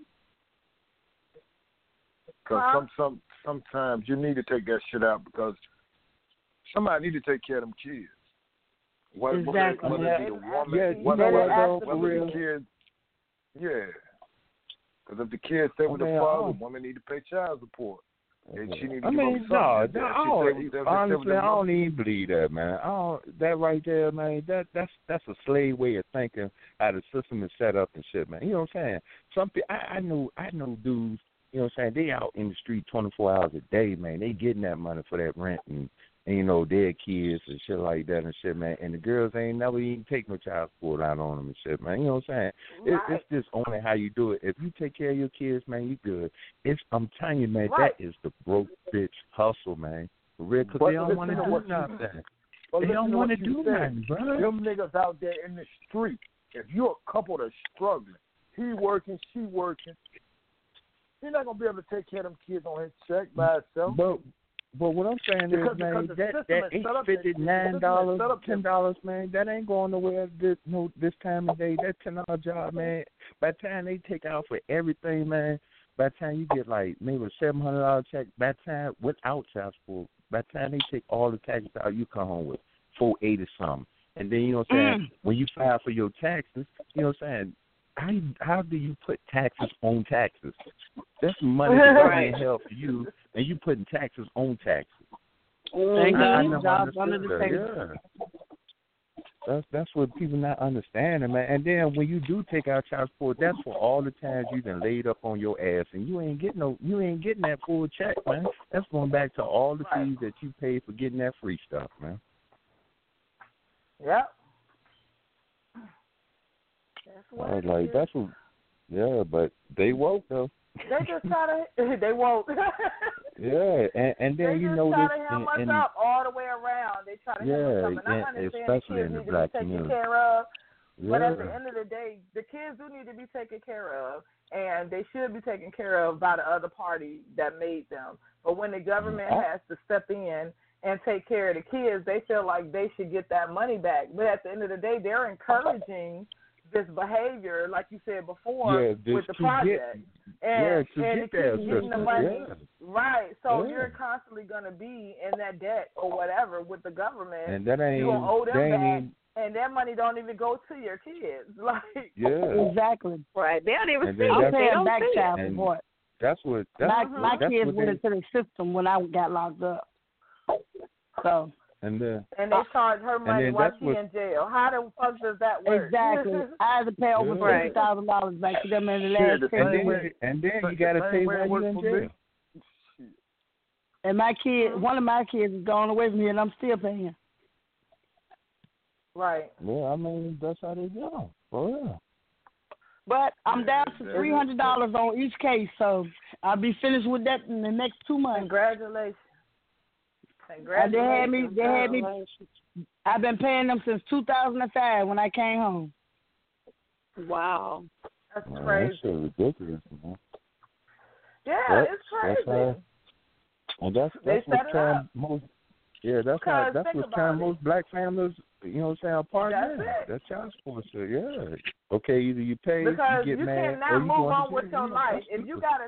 Because sometimes you need to take that shit out because somebody need to take care of them kids. Exactly. Whether it be the woman, whether the kids. Yeah. Because if the kids stay with the father, the woman need to pay child support. And she need to honestly, I don't even believe that, man. That right there, man. That's a slave way of thinking how the system is set up and shit, man. You know what I'm saying? Some people, I know dudes. You know what I'm saying? They out in the street 24 hours a day, man. They getting that money for that rent and you know, their kids and shit like that and shit, man. And the girls ain't never even take no child support out on them and shit, man. You know what I'm saying? It's just only how you do it. If you take care of your kids, man, you good. I'm telling you, man, that is the broke bitch hustle, man. For real, because they don't want to do nothing. They don't want to do nothing, bro. Them niggas out there in the street, if you're a couple that's struggling, he working, she working, He's not gonna be able to take care of them kids on his check by himself. But what I'm saying is, man, that $8.50, $9, $10, man, that ain't going nowhere this time of day. That $10 job, man, by the time they take out for everything, man, by the time you get like maybe a $700 check, by the time without child support, by the time they take all the taxes out, you come home with $480 something. And then, you know what I'm saying, when you file for your taxes, you know what I'm saying, how do you put taxes on taxes? That's money that's being held for you, and you putting taxes on taxes. I never understood that. Yeah. That's what people not understanding, man. And then when you do take out child support, that's for all the times you been laid up on your ass, and you ain't getting that full check, man. That's going back to all the fees that you paid for getting that free stuff, man. Yep. That's what. Yeah, but they woke though. They just try to. They woke. Yeah, and then you know this. They just try to hem us up all the way around. They try to hem us up, and I understand especially the kids in the need black to be taken community. care of. Yeah. But at the end of the day, the kids do need to be taken care of, and they should be taken care of by the other party that made them. But when the government has to step in and take care of the kids, they feel like they should get that money back. But at the end of the day, they're encouraging this behavior, like you said before, with the project. And the kids getting the money. Yeah. Right. So you're constantly going to be in that debt or whatever with the government. And that ain't, you're going to owe them back. And that money don't even go to your kids. Like, exactly. Right. They don't even see I'm it. paying back child support. My kids went into the system when I got locked up. So. And they charge her money while she's in jail. How the fuck does that work? Exactly. I had to pay over $50,000 back to them in the last 10 years. And then you got to pay when you're in jail. And my kid, one of my kids is gone away from here, and I'm still paying. Right. Yeah, I mean, that's how they go. For real. But I'm down to $300 on each case, so I'll be finished with that in the next 2 months. Congratulations. They had me. I've been paying them since 2005 when I came home. Wow. That's crazy. That's ridiculous, man. Yeah, it's crazy. And that's what turned most. Yeah, that's what turned most black families, you know what I'm saying, apart now. That's child support. So, yeah. Okay, either you pay, because you get mad, or you cannot move on with jail. your life. If you got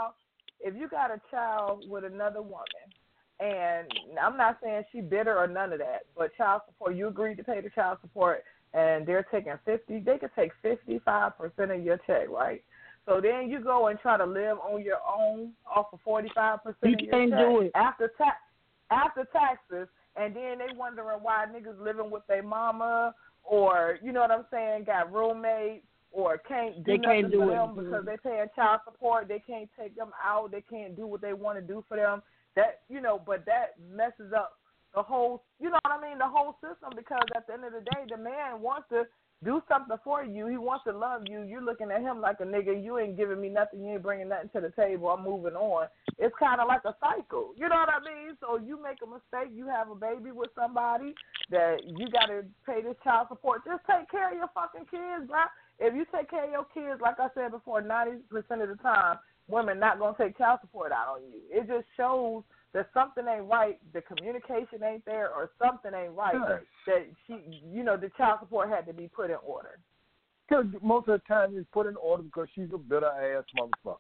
a child with another woman, and I'm not saying she bitter or none of that, but child support, you agreed to pay the child support, and they're taking they could take 55% of your check, right? So then you go and try to live on your own off of 45% of your check. Do it. After taxes, and then they wondering why niggas living with their mama, or, you know what I'm saying, got roommates, or can't do nothing for them because they paying child support. They can't take them out. They can't do what they want to do for them. That, you know, but that messes up the whole, you know what I mean, the whole system, because at the end of the day, the man wants to do something for you. He wants to love you. You're looking at him like a nigga. You ain't giving me nothing. You ain't bringing nothing to the table. I'm moving on. It's kind of like a cycle. You know what I mean? So you make a mistake. You have a baby with somebody that you got to pay this child support. Just take care of your fucking kids, bro. If you take care of your kids, like I said before, 90% of the time, women not going to take child support out on you. It just shows that something ain't right, the communication ain't there, or something ain't right, that the child support had to be put in order. Because most of the time it's put in order because she's a bitter ass motherfucker.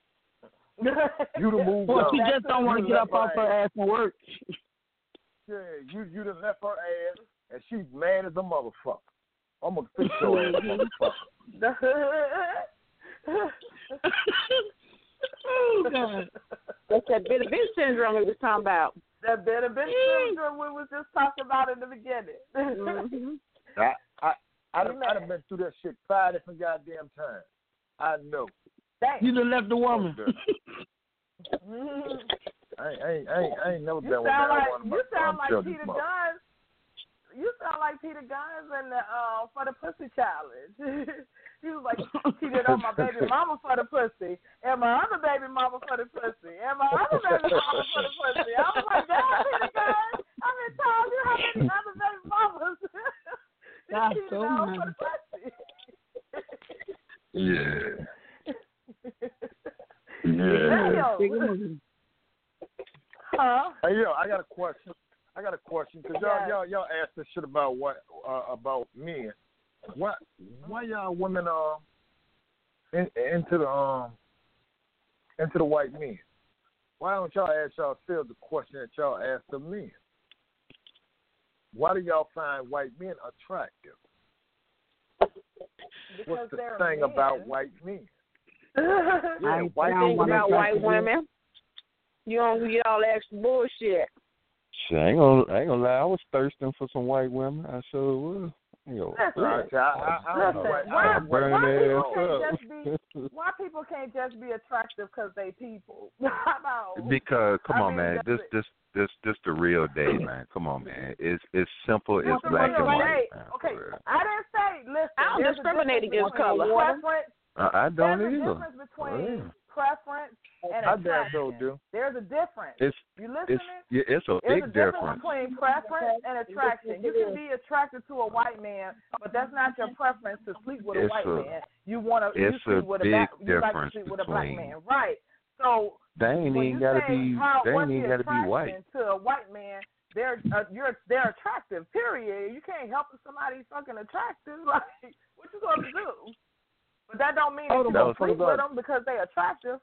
You done moved on. She just don't want to get up off her ass and work. Yeah, you done left her ass, and she's mad as a motherfucker. I'm going to fix your ass, motherfucker. Oh, God. That's that bitter bitch syndrome we was talking about. That bitter bitch syndrome we was just talking about in the beginning. Mm-hmm. I done been through that shit 5 different goddamn times. I know. Thanks. You done left the woman. I ain't never been with that one. You sound like Peter Guns. You sound like Peter Guns in the for the pussy challenge. He was like, cheated on my baby mama for the pussy, and my other baby mama for the pussy, and my other baby mama for the pussy. I was like, damn, Peter Guns, I been telling you how many other baby mamas you cheated on for the pussy. Yeah. Huh? Hey, yo, I got a question. Because y'all asked this shit about men. Why y'all women into the white men? Why don't y'all ask yourselves the question that y'all ask the men? Why do y'all find white men attractive? What's the thing about white men? White thing about white women. You don't get all that extra bullshit. Shit, I ain't gonna lie. I was thirsting for some white women. I sure was. Yo, why people can't just be attractive because they people? Because come on, man, this the real day, man. Come on, man. It's simple. It's black and white. Man, okay, I didn't say. Listen, I don't discriminate against color. I don't There's either. a difference between preference and attraction. There's a difference. You listening? It's a big difference between preference and attraction. You can be attracted to a white man, but that's not your preference to sleep with a white man. You sleep with you like to sleep with a black man, right? So they ain't even gotta be white. To a white man, they're attractive. Period. You can't help if somebody's fucking attractive. Like, what you gonna do? But that don't mean that you don't sleep with them because they're attractive.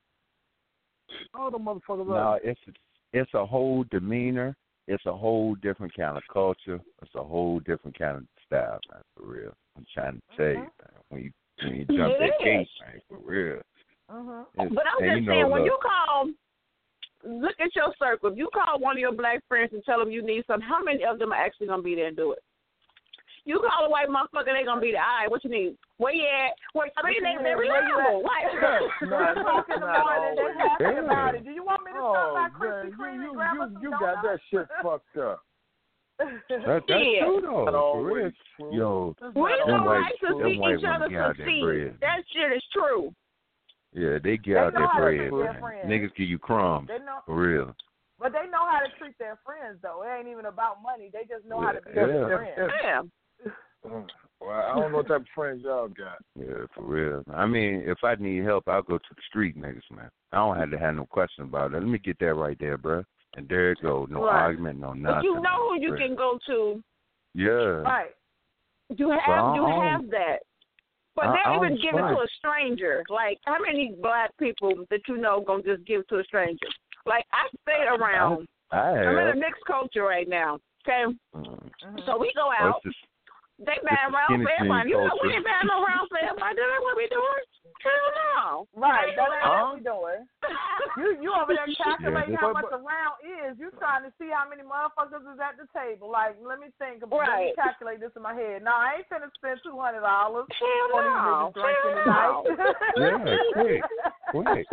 All the motherfuckers. No, it's a whole demeanor. It's a whole different kind of culture. It's a whole different kind of style, man, for real. I'm trying to tell you, man, when you jump that gate, man, for real. But I'm just saying, when you call, look at your circle. If you call one of your black friends and tell them you need something, how many of them are actually going to be there and do it? You call a white motherfucker, they going to be there. All right, what you need? Where you at? They're reliable. We're talking about it. They're happy about it. Do you want me to stop by Krispy Kreme and grab us some you got that shit fucked up. That's true, though. For real. Yo, we don't like to see each other succeed. That shit is true. Yeah, they get out their bread, man. Niggas give you crumbs, for real. But they know how to treat their friends, though. It ain't even about money. They just know how to be their friends. Yeah. Well, I don't know what type of friends y'all got. Yeah, for real. I mean, if I need help, I'll go to the street niggas, man. I don't have to have no question about it. Let me get that right there, bro. And there it goes. No argument, no nothing. But you know who you can go to. Yeah. Right. You have that. But they even give it to a stranger. Like, how many black people that you know going to just give it to a stranger? Like, I stay around. I'm in a mixed culture right now, okay? So we go out. They bad around for everybody. You know, we ain't bad around for everybody. That's what we doing. Hell no. Right. That's what we doing. You over there calculating how much a round is. You trying to see how many motherfuckers is at the table. Like, let me think. Let me calculate this in my head. No, I ain't finna spend $200 Hell no. drinking tonight. Yeah, quick.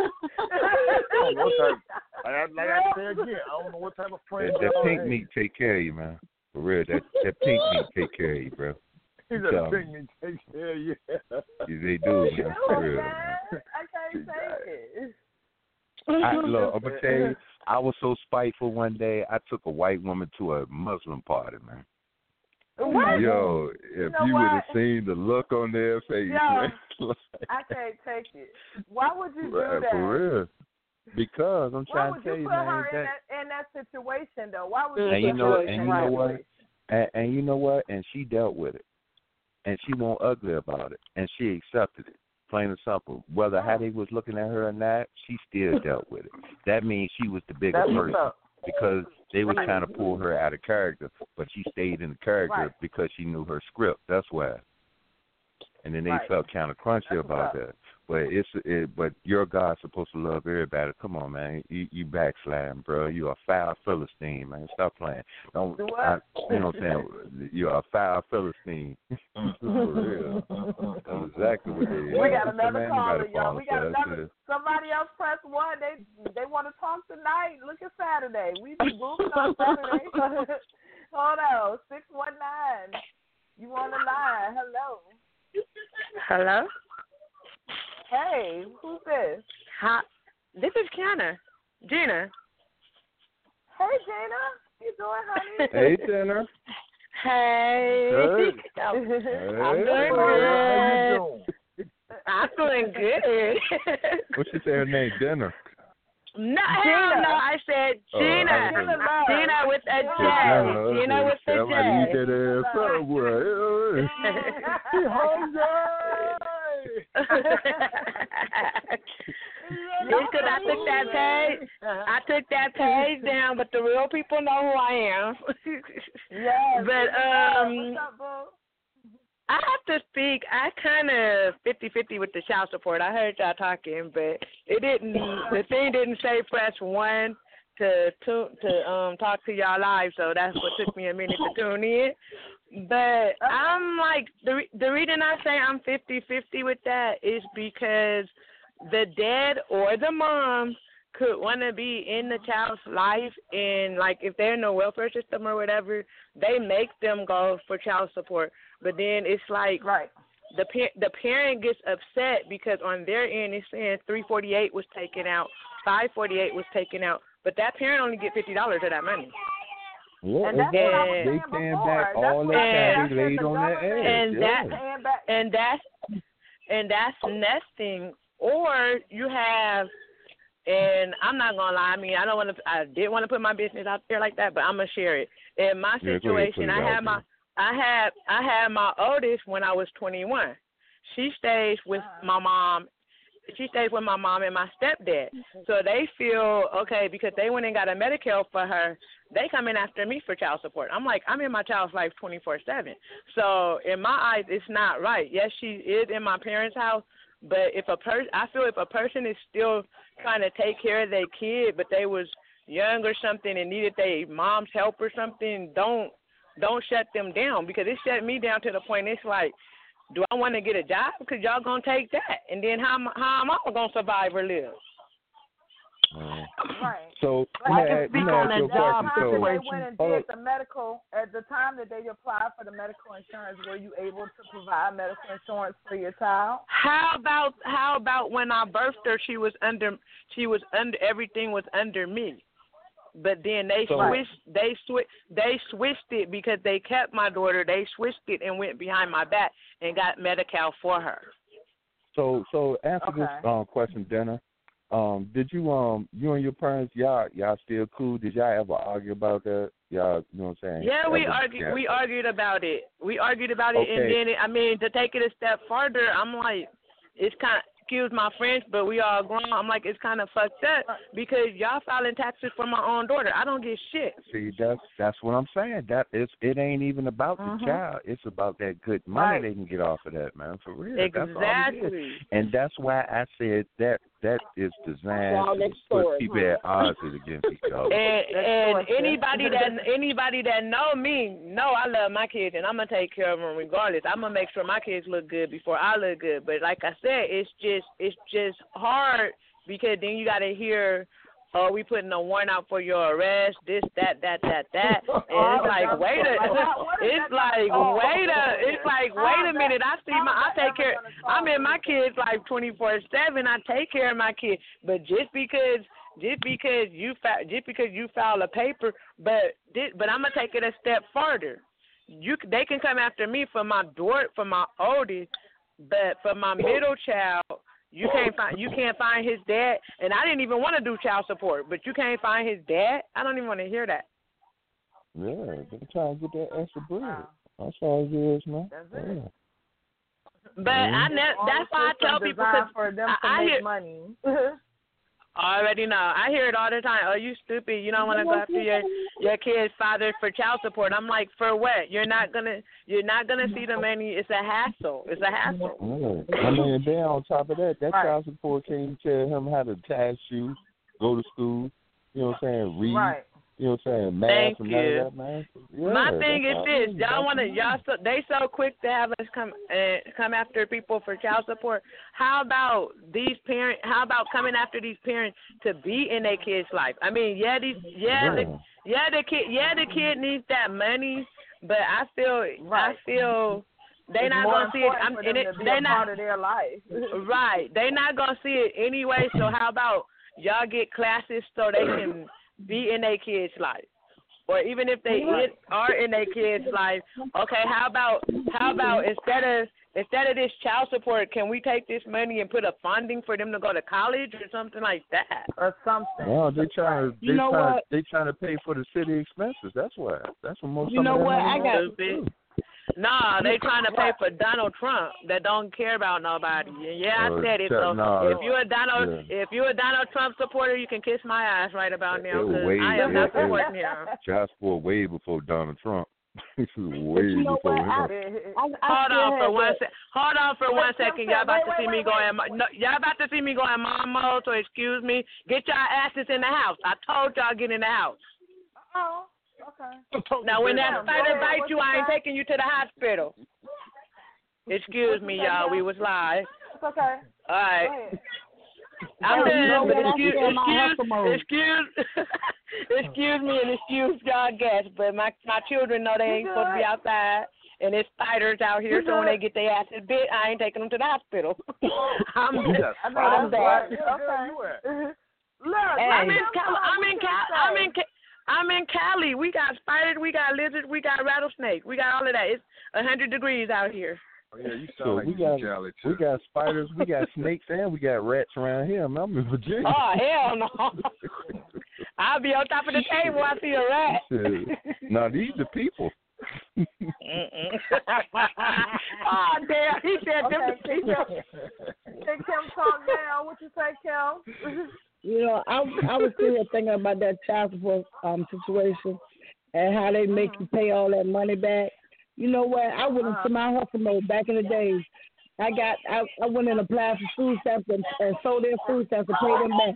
Like I said again, I don't know what type of friend. That pink meat take care of you, man. For real, that pink meat take care of you, bro. He said the pink meat take care of you. They do, man. For real, man. I can't take it. Look, I'm going to tell you, I was so spiteful one day, I took a white woman to a Muslim party, man. What? Yo, if you would have seen the look on their face, man. I can't take it. Why would you do that? For real. Because I'm trying to tell you, man. Why would you put her in that situation, though? Why would you and you know what? And you know what? And she dealt with it. And she wasn't ugly about it. And she accepted it. Plain and simple. Whether how they was looking at her or not, she still dealt with it. That means she was the bigger person. Because they was trying to pull her out of character, but she stayed in the character because she knew her script. That's why. And then they felt kind of crunchy about that. But but your God's supposed to love everybody. Come on, man. You backsliding, bro. You're a foul Philistine, man. Stop playing. You know what I'm saying? You're a foul Philistine. For real. That's exactly what it is. We got another caller, y'all. We got another. Somebody else press 1. They want to talk tonight. Look at Saturday. We be goofing on Saturday. Hold on. 619. You on the line. Hello. Hello? Hey, who's this? Hi. This is Gina. Hey, Gina. How you doing, honey? Hey, Gina. Hey. Good. I'm doing good. I'm doing good. What she say her name? Dinner. No, hell no. I said Gina. Gina with a J. Gina with the J. Eat that ass up, boy. Just because I took that page down, but the real people know who I am. Yes. But what's up, boo? I have to speak. I kind of 50-50 with the child support. I heard y'all talking, but it didn't. The thing didn't say press 1 to talk to y'all live, so that's what took me a minute to tune in. But I'm like the reason I say I'm 50-50 with that is because the dad or the mom could want to be in the child's life, and like if they're in the welfare system or whatever, they make them go for child support. But then it's like the parent gets upset because on their end it's saying $348 was taken out, $548 was taken out, but that parent only get $50 of that money. Yeah, and that's they what I was saying came before. back all the time they laid on that ass. And that's nesting. Or you have, and I'm not gonna lie, I didn't want to put my business out there like that, but I'm gonna share it. In my situation, I had my oldest when I was 21. She stays with my mom. She stays with my mom and my stepdad. So they feel, okay, because they went and got a Medicare for her, they come in after me for child support. I'm like, I'm in my child's life 24/7. So in my eyes, it's not right. Yes, she is in my parents' house, but I feel if a person is still trying to take care of their kid, but they was young or something and needed their mom's help or something, don't shut them down, because it shut me down to the point it's like, do I want to get a job? Because y'all going to take that. And then how am I going to survive or live? Right. So, I can speak on that job They situation. went and did the medical, at the time that they applied for the medical insurance, were you able to provide medical insurance for your child? How about when I birthed her, she was under everything was under me. But then they switched it because they kept my daughter. They switched it and went behind my back and got Medi-Cal for her. So answer this question, Dana. Did you and your parents, y'all still cool? Did y'all ever argue about that? Y'all, you know what I'm saying? Yeah, we argued about it. And then to take it a step further, I'm like, it's kind of, excuse my French, but we all grown. I'm like, it's kind of fucked up because y'all filing taxes for my own daughter. I don't get shit. See, that's what I'm saying. It ain't even about the child. It's about that good money they can get off of that, man. For real. Exactly. That's all it is. And that's why I said that is designed to put people at odds against each other. And anybody that know me know I love my kids, and I'm gonna take care of them regardless. I'm gonna make sure my kids look good before I look good. But like I said, it's just hard because then you gotta hear, oh, we putting a warrant out for your arrest, this, that. And it's like, wait a minute. I take care. I'm in my kids' life 24/7. I take care of my kids. But just because you file a paper, but I'm gonna take it a step further. They can come after me for my daughter, for my oldest, but for my middle child, you can't find his dad. And I didn't even want to do child support, but you can't find his dad. I don't even want to hear that. Yeah, they're trying to get that extra bread. That's all it is, man. That's it. But that's why I tell people, because for them to make money. I already know. I hear it all the time. Oh, you stupid. You don't want to go after your kid's father for child support. I'm like, for what? You're not gonna see the money. It's a hassle. Yeah. I mean, then on top of that child support can't tell him how to tie shoes, go to school. You know what I'm saying? Read. Right. You know what I'm saying? Math and none of that, man. Yeah, my thing is this: they so quick to have us come after people for child support. How about these parents? How about coming after these parents to be in their kid's life? I mean, the kid needs that money, but I feel they're not gonna see it. They're not part of their life. Right. They're not gonna see it anyway. So how about y'all get classes so they can be in their kids' life? or even if they are in their kids' life, okay, how about instead of this child support, can we take this money and put a funding for them to go to college or something like that? Or something. Well, they trying to pay for the city expenses. That's why. That's what most. You know what? I got. Nah, they trying to pay for Donald Trump that don't care about nobody. Yeah, I said it. So if you're a Donald Trump supporter, you can kiss my ass right about now because I am not supporting him. Child support way before Donald Trump. Way before him. Hold on for 1 second. Y'all about to see me go in mom mode. So excuse me. Get y'all asses in the house. I told y'all get in the house. Oh. Okay. Now, when that spider bites you, I ain't taking you to the hospital. Excuse me, y'all. We was live. It's okay. All right. I'm done. Excuse me and excuse y'all guests, but my children know they ain't supposed to be outside, and there's spiders out here, so when they get their asses bit, I ain't taking them to the hospital. I'm there. Okay. Look, I'm in Cali. We got spiders, we got lizards, we got rattlesnakes, we got all of that. It's 100 degrees out here. Oh, yeah, you sound like Cali too. We got spiders, we got snakes, and we got rats around here. I'm in Virginia. Oh, hell no. I'll be on top of the table. I see a rat. No, these are people. Oh, damn. He said them people. Hey, Kim, talk now. What you say, Kim? You know, I was still thinking about that child support situation and how they make you pay all that money back. You know what? I went into my hustle mode back in the days. I went and applied for food stamps and sold their food stamps to pay them back.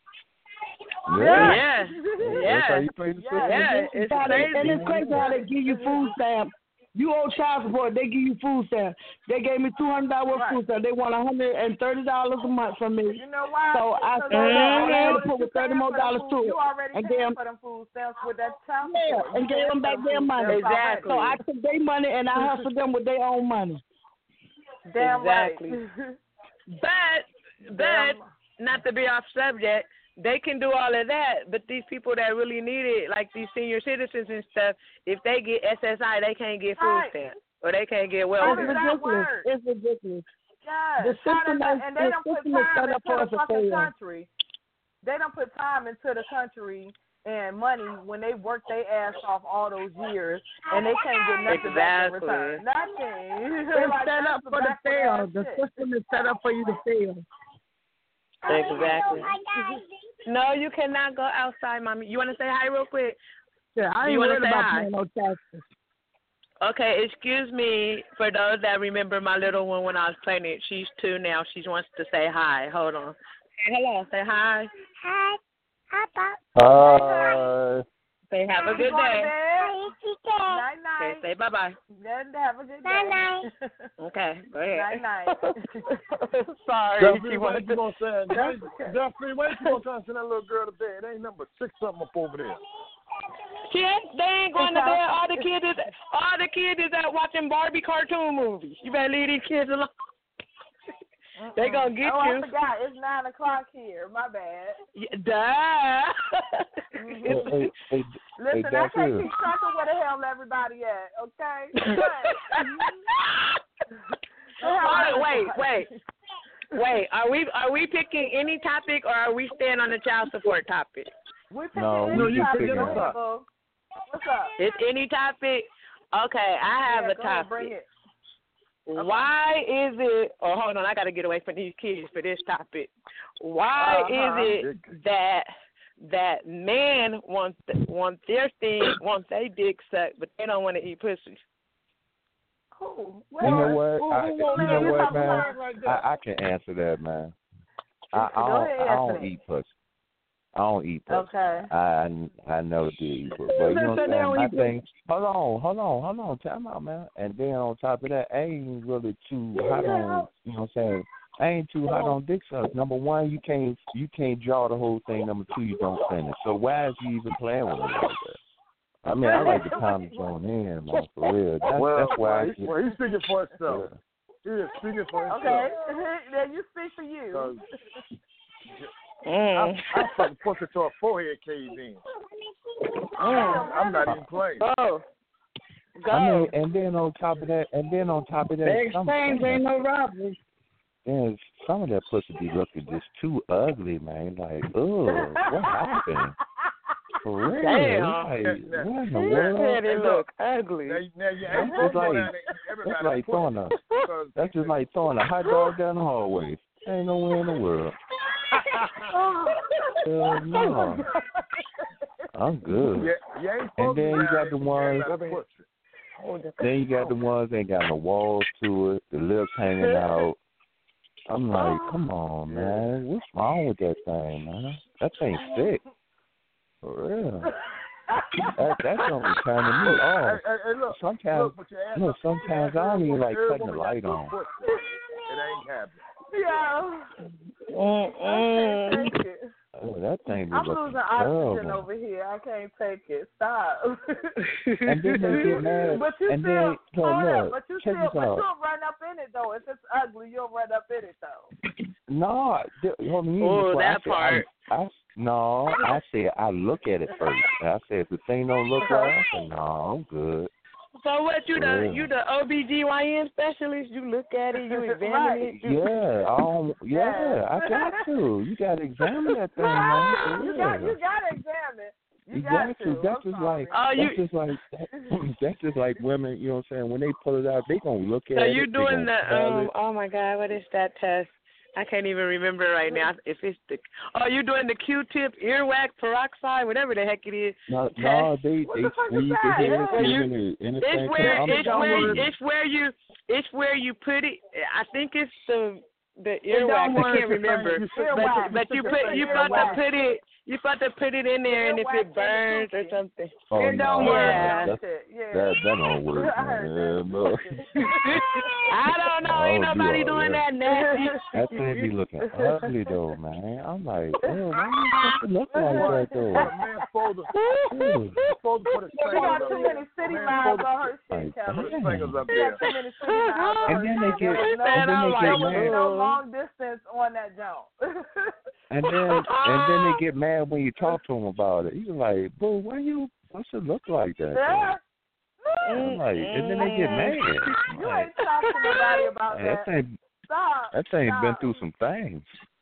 Yeah. That's how you pay the system. Yeah, it's crazy. And it's crazy how they give you food stamps. You owe child support, they give you food stamps. They gave me $200 worth of food stamps. They want $130 a month from me. You know why? So I had to put $30 more to it. You already paid for them food stamps with that child support. And gave them back their money. Exactly. So I took their money and I hustled them with their own money. Damn exactly. Right. But not to be off subject, they can do all of that, but these people that really need it, like these senior citizens and stuff, if they get SSI, they can't get food stamps or they can't get welfare. It's ridiculous. Yeah. The system and they don't put time into the fucking fail. country. They don't put time into the country and money when they work their ass off all those years and they can't get nothing back in return. Nothing. It's set up for the fail. The system is set up for you to fail. Exactly. No, you cannot go outside, Mommy. You want to say hi real quick? Yeah, I ain't worried about paying no taxes. Okay, excuse me for those that remember my little one when I was pregnant. She's 2 now. She wants to say hi. Hold on. Hello. Say hi. Hi. Hi, Pop. Hi. Say have a good day. Night night. Okay, say bye-bye. Have a good day. Night night. Okay, go ahead. Night night. Sorry. Definitely, why you gonna try to send that little girl to bed? It ain't number 6 something up over there. They ain't going to bed. All the kids is out watching Barbie cartoon movies. You better leave these kids alone. They gonna get you. I forgot. It's 9 o'clock here. My bad. Listen, I can't keep track of where the hell everybody at. Okay. Wait. Are we picking any topic or are we staying on the child support topic? We're picking any topic. What's up? It's any topic. Okay, I have a topic. Bring it. Why is it? Oh, hold on, I got to get away from these kids for this topic. Why is it that men want their dick sucked, but they don't want to eat pussy? Cool. You know what, man? I can answer that, man. I don't eat pussy. I don't eat pussy. Okay. I never did eat pussy. But you know what I'm saying? Hold on. Time out, man. And then on top of that, I ain't really too hot on, you know what I'm saying? I ain't too hot on dick sucks. Number one, you can't draw the whole thing. Number two, you don't finish. So why is you even playing with me like that? I mean, I like the comments on in, man, for real. That's why he's speaking for himself. He is speaking for himself. Okay. Then you speak for you. I fucking push it to a forehead cave in. I'm not even playing. Oh. Go. I mean, and then on top of that, the exchange ain't no robbery. Then some of that pussy be looking just too ugly, man. Like, what happened? For real? Damn. Like, what in the world? It look ugly. That's just like throwing a hot dog down the hallway. Ain't nowhere in the world. No. I'm good. And then you got the ones. Then you got the ones that ain't got no walls to it. The lips hanging out. I'm like, come on, man. What's wrong with that thing, man? That thing's sick. For real. That don't turn me off. Sometimes I don't even like cutting the light on. It ain't happening. Yeah. Oh, that thing be I'm looking losing oxygen terrible. over here. I can't take it. Stop. And then they get mad. But you and still, then, but you'll check run up in it though. If it's ugly, you'll run up in it though. No, that part. I said I look at it first. I said if the thing don't look right, I said no, I'm good. So what, you the OBGYN specialist? You look at it, you examine it? Yeah, I got to. You got to examine that thing, man. You got to examine. You got to. That's just like women, you know what I'm saying? When they pull it out, they going to look at it. So you doing oh my God, what is that test? I can't even remember right now. If it's you doing the Q-tip, earwax, peroxide, whatever the heck it is. No, they squeeze the head in It's where you put it. I think it's the earwax. I can't remember. But you got to put it in there, and if it burns or something. Oh, it don't work. That don't work, man. No. I don't know. Ain't nobody doing that nasty. That thing be looking ugly, though, man. I'm like, why does it look like that, though? Man, supposed to put his fingers up. Too many city miles on her shit, Kelly. Fingers up there. Too many city miles. And then they get mad. No long distance on that jump. And then they get mad when you talk to them about it. You're like, bro, what's it look like that? Yeah. I'm like, and then they get mad. You ain't talking to nobody about that. That thing been through some things.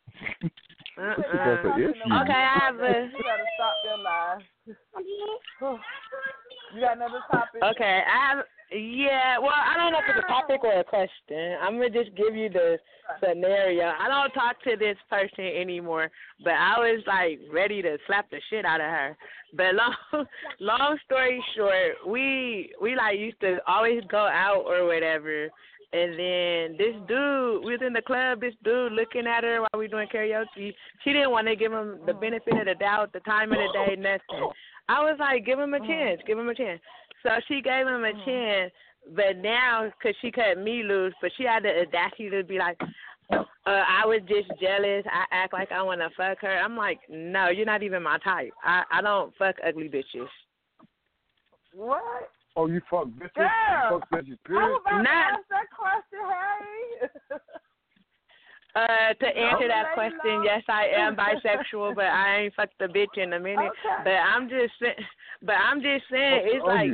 Okay, I have a. You gotta stop their lives. You got another topic? Okay, I have. Yeah, well, I don't know if it's a topic or a question. I'm going to just give you the scenario. I don't talk to this person anymore, but I was, like, ready to slap the shit out of her. But long story short, we like, used to always go out or whatever, and then this dude, we was in the club, this dude looking at her while we doing karaoke. She didn't want to give him the benefit of the doubt, the time of the day, nothing. I was like, give him a chance. So she gave him a chance, but now, because she cut me loose, but she had the audacity to be like, I was just jealous. I act like I want to fuck her. I'm like, no, you're not even my type. I don't fuck ugly bitches. What? Oh, you fuck bitches? Yeah. You fuck bitches, period? I was about to ask that question, Harry. To answer that question, yes, I am bisexual, but I ain't fucked the bitch in a minute. Okay. But I'm just saying, it's like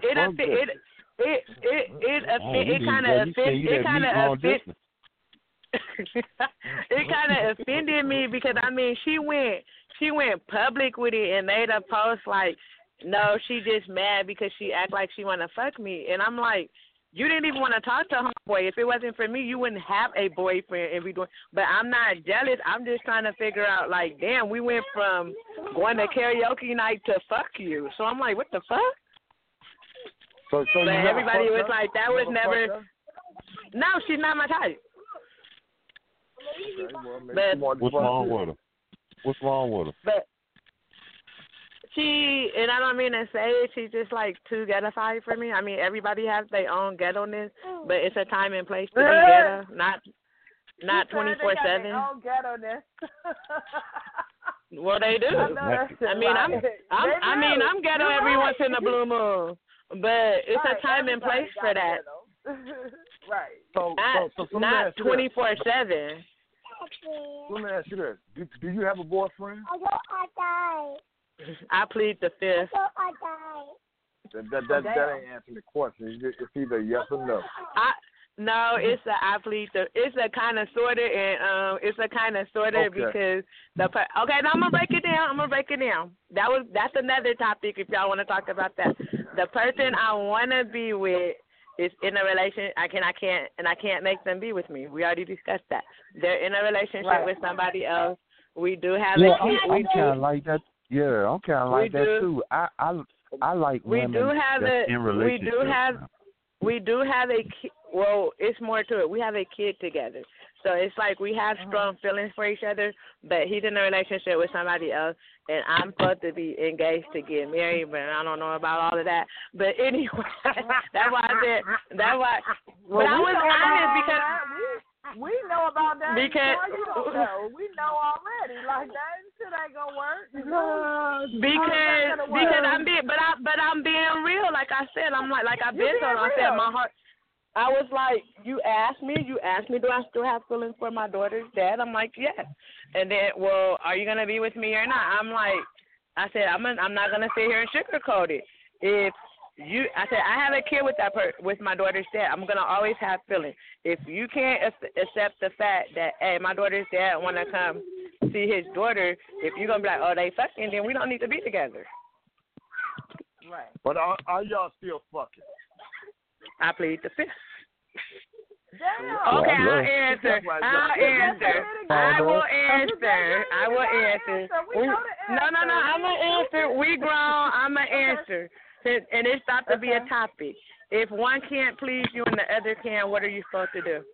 it kind of offended me because I mean she went public with it and made a post like, no, she just mad because she act like she wanna fuck me, and I'm like, you didn't even want to talk to homeboy. If it wasn't for me, you wouldn't have a boyfriend and be doing. But I'm not jealous. I'm just trying to figure out, like, damn, we went from going to karaoke night to fuck you. So I'm like, what the fuck? So but everybody was like, that was never. No, she's not my type. Okay, well, but what's wrong with her? What's wrong with her? But she, and I don't mean to say it, she's just like too ghettofied for me. I mean, everybody has their own ghetto-ness, but it's a time and place to be ghetto, not 24/7. Own ghetto-ness. Well, they do. I mean, I'm ghetto every once in a blue moon, but it's a time and place for that. Right. So not 24/7. Let me ask you this: Do you have a boyfriend? I plead the fifth. That ain't answering the question. It's either yes or no. No, it's I plead the. It's a kind of sorta, and it's a kind of sorta because the. Okay, now I'm gonna break it down. That's another topic if y'all want to talk about that. The person I wanna be with is in a relationship. I can't make them be with me. We already discussed that. They're in a relationship with somebody else. We do have a kid. I'm kind of like that. Yeah, I'm kind of like that too. I like women that's in relationships. We do have a kid. Well, it's more to it. We have a kid together. So it's like we have strong feelings for each other, but he's in a relationship with somebody else, and I'm supposed to be engaged to get married, but I don't know about all of that. But anyway, that's why I said, that's why. But I was honest because. We know about that. Because you don't know. We know already. Like that shit ain't gonna work. Because I'm being real. Like I said, I'm like I've been told. I said my heart. I was like, you asked me, do I still have feelings for my daughter's dad? I'm like, yes. And then, well, are you gonna be with me or not? I'm like, I said, I'm not gonna sit here and sugarcoat it. I said, I have a kid with my daughter's dad. I'm gonna always have feelings. If you can't accept the fact that, hey, my daughter's dad wanna come see his daughter, if you're gonna be like, oh, they fucking, then we don't need to be together. Right. But are y'all still fucking? I plead the fifth. Damn. Okay, I'll answer. I will answer. No, I'm gonna answer. We grown. I'm gonna answer. And it's about to be a topic. If one can't please you and the other can, what are you supposed to do?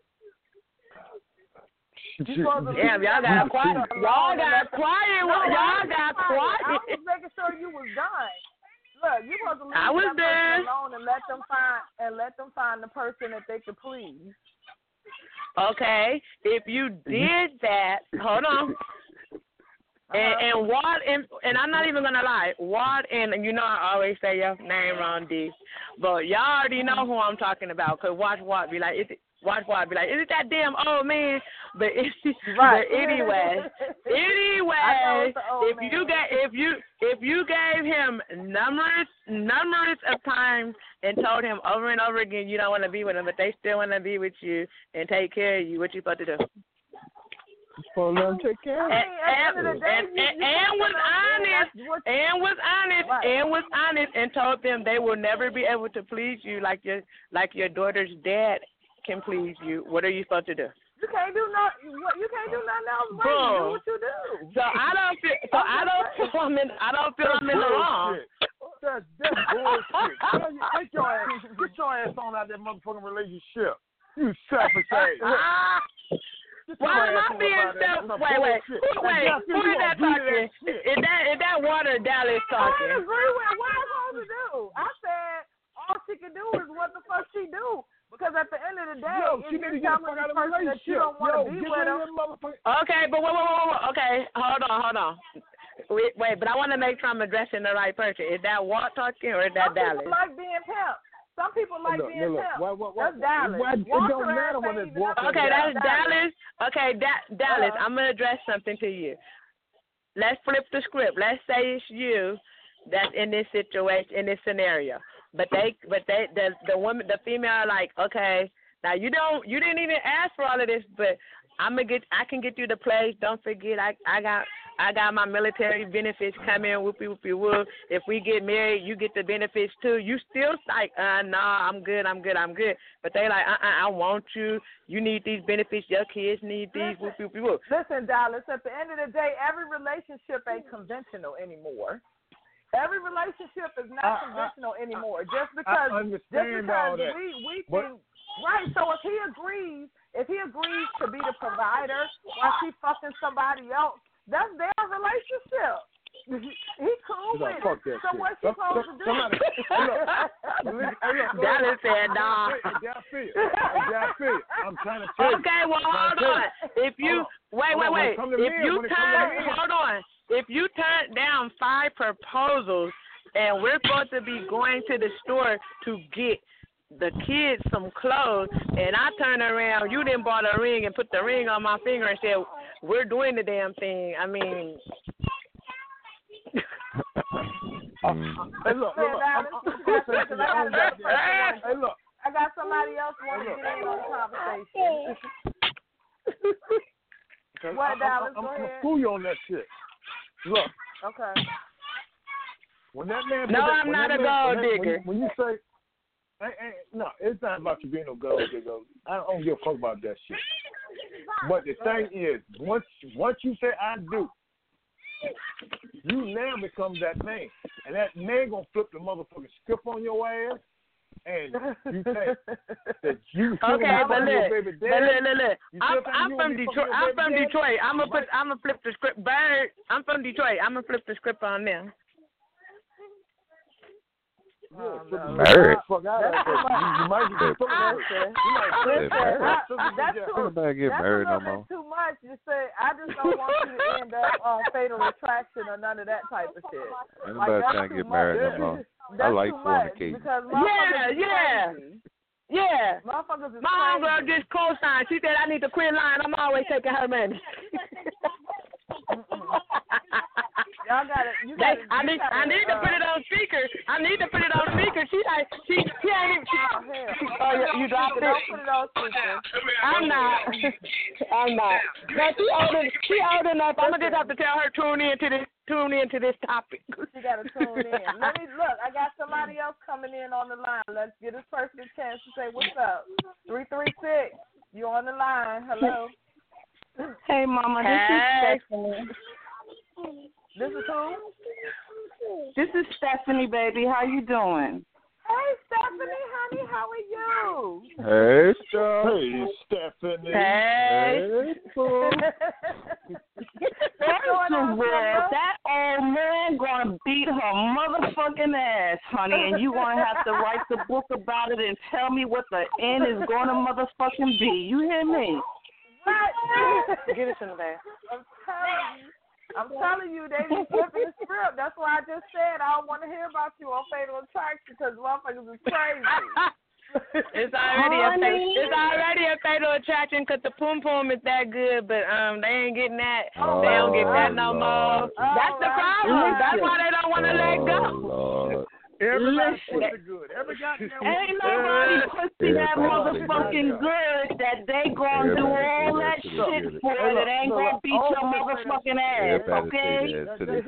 Damn, y'all got quiet. Y'all got quiet. I was making sure you was done. Look, you supposed to leave that person alone and let them find the person that they could please. Okay, if you did that, hold on. And Ward, and I'm not even gonna lie, Ward, and you know I always say your name wrong, D, but y'all already know who I'm talking about. Cause watch Ward be like, is it that damn old man? But right. But anyway, if you gave him numerous of times and told him over and over again you don't want to be with him, but they still want to be with you and take care of you, what you supposed to do? For them take care of was honest and told them they will never be able to please you like your daughter's dad can please you. What are you supposed to do? You can't do nothing else but do what you do. So I don't feel I'm in the wrong. That's bullshit. Get your ass on out that motherfucking relationship. You selfish ass. Why am I being selfish? Wait. Who is that talking? Is that Water Dallas talking? I agree with what I'm supposed to do. I said all she can do is what the fuck she do. Because at the end of the day, if you're telling the person that you don't want to be with them. Okay, but whoa. Okay, hold on. Wait, but I want to make sure I'm addressing the right person. Is that Walt talking or is that Dallas? Some people like being pimp. Some people like being pimp. That's Dallas. It don't matter when it's Walt. Okay, that's Dallas. Okay, Dallas, I'm going to address something to you. Let's flip the script. Let's say it's you that's in this situation, in this scenario. But the woman, the female are like, okay, now you didn't even ask for all of this, but I can get you the place. Don't forget, I got my military benefits coming. Whoopie whoop. If we get married, you get the benefits too. You still like, nah, I'm good. But they like, I want you. You need these benefits. Your kids need these. Whoopie whoop. Listen, Dallas. At the end of the day, every relationship ain't conventional anymore. Every relationship is not conventional anymore. Just because all that. we think, right? So if he agrees to be the provider while she fucking somebody else, that's their relationship. He cool with it. So what's he supposed to do? Dallas said, nah. I'm trying to tell you. Okay, well, hold on. If you wait. If you turn down 5 proposals and we're supposed to be going to the store to get the kids some clothes, and I turn around, you didn't bought a ring and put the ring on my finger and said, we're doing the damn thing. I mean, Hey, look. Hey, look. I got somebody else want to get in on the conversation. What, Dallas? Go ahead. I'm going to school you on that shit. Look. Okay. When that man... No, I'm not a gold digger. When you say... no, it's not about you being no gold digger. I don't give a fuck about that shit. But the thing is, once you say I do, you now become that man. And that man going to flip the motherfucking script on your ass. And you think that you okay, but look. I'm from Detroit. I'm gonna flip the script. Bird. I'm from Detroit. I'm gonna flip the script on them. Bird. You might get married no more. Too much. You say I just don't want you to end up on Fatal Attraction or none of that type of shit. Anybody trying to get married no more. I like fornicating. Yeah. Motherfuckers is my homegirl just co-signed. She said I need to quit lying. I'm always taking her money. Y'all got it. I need to put it on speaker. She ain't even. You dropped it. Don't put it on speaker. I'm not. But she old enough. I'm gonna just have to tell her tune into this topic. She gotta tune in. Let me look. I got somebody else coming in on the line. Let's give this person a chance to say what's up. 336. You on the line? Hello. Hey, Mama. This is Stephanie. This is who? This is Stephanie, baby. How you doing? Hey, Stephanie, honey. How are you? Hey, Stephanie. Hey. First of all, that old man gonna beat her motherfucking ass, honey, and you gonna have to write the book about it and tell me what the end is gonna motherfucking be. You hear me? What? Get us in the bag. I'm telling you, they be flipping the script. That's why I just said I don't want to hear about you on Fatal Attraction because motherfuckers is crazy. It's already a Fatal Attraction because the pum pum is that good, but they ain't getting that. They don't get that no more. That's the problem. That's why they don't want to let go. Everybody's pussy good. Ain't nobody pussy that motherfucking good that they gonna do all that shit for it. It ain't gonna beat your motherfucking ass, okay?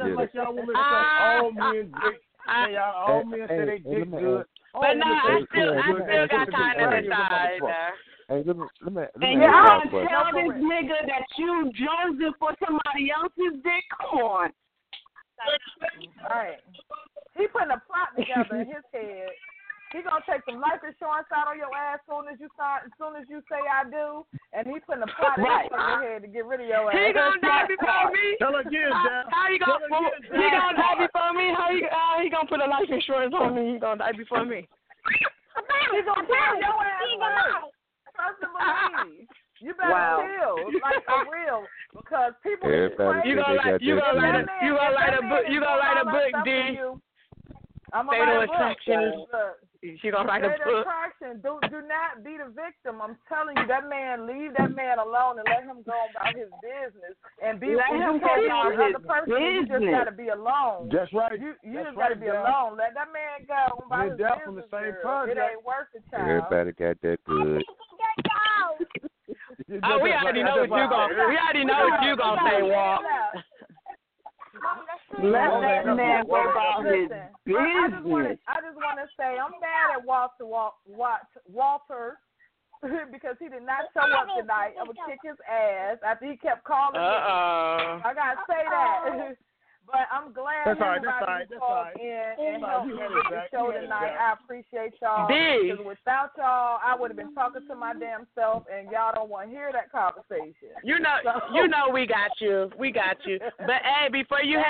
All men say they dick good. But no, I still got time to decide. Hey, let me and you gonna tell this nigga that you jonesing for somebody else's dick? Come on. All right. He putting a plot together in his head. He gonna take some life insurance out on your ass as soon as you say I do, and he putting a plot in your head to get rid of your ass. He gonna die before me. Tell again, Dad. How he gonna die before me? How he gonna put a life insurance on me? He gonna die before me. He gonna kill your ass. Trust and believe. You better chill, like for real, because people. You gonna write a book, D. Fatal Attraction. She gonna write a book. Attraction. Do not be the victim. I'm telling you, that man, leave that man alone and let him go about his business and be with another person. You just gotta be alone. That's right. You just gotta be alone. Let that man go about his business. From the same project. It ain't worth it, child. Everybody got that good. We already know what you gonna say, Walt. Let that man go about his business. I just want to say I'm mad at Walter because he did not show up tonight. I'm gonna kick his ass after he kept calling me. I gotta say that. But I'm glad everybody called in and helped me with the show tonight. I appreciate y'all. Because without y'all, I would have been talking to my damn self, and y'all don't want to hear that conversation. You know, we got you. But hey, before you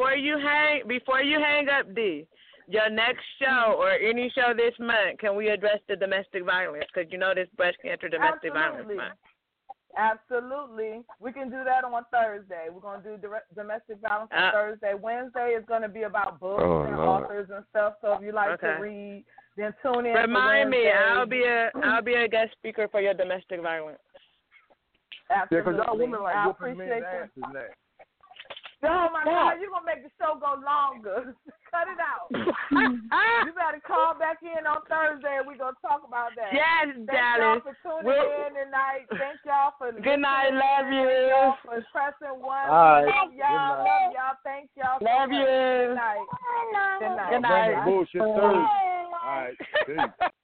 hang up, D, your next show or any show this month, can we address the domestic violence? Because you know this breast cancer domestic violence month. Absolutely. We can do that on Thursday. We're going to do domestic violence on Thursday. Wednesday is going to be about books and authors and stuff. So if you like to read, then tune in. Remind me, I'll be a guest speaker for your domestic violence. Absolutely. Yeah, because y'all women like I whooping men's appreciate asses now. Oh my God, you're gonna make the show go longer. Cut it out. You better call back in on Thursday and we're gonna talk about that. Yes, Thank Dallas. y'all for tuning in tonight. Thank y'all for good night, love you. Thank y'all for pressing one. All right. Love y'all, love y'all. Thank y'all. Love you. Good night. Good night. Good night. Bullshit Thursday. All right. Peace.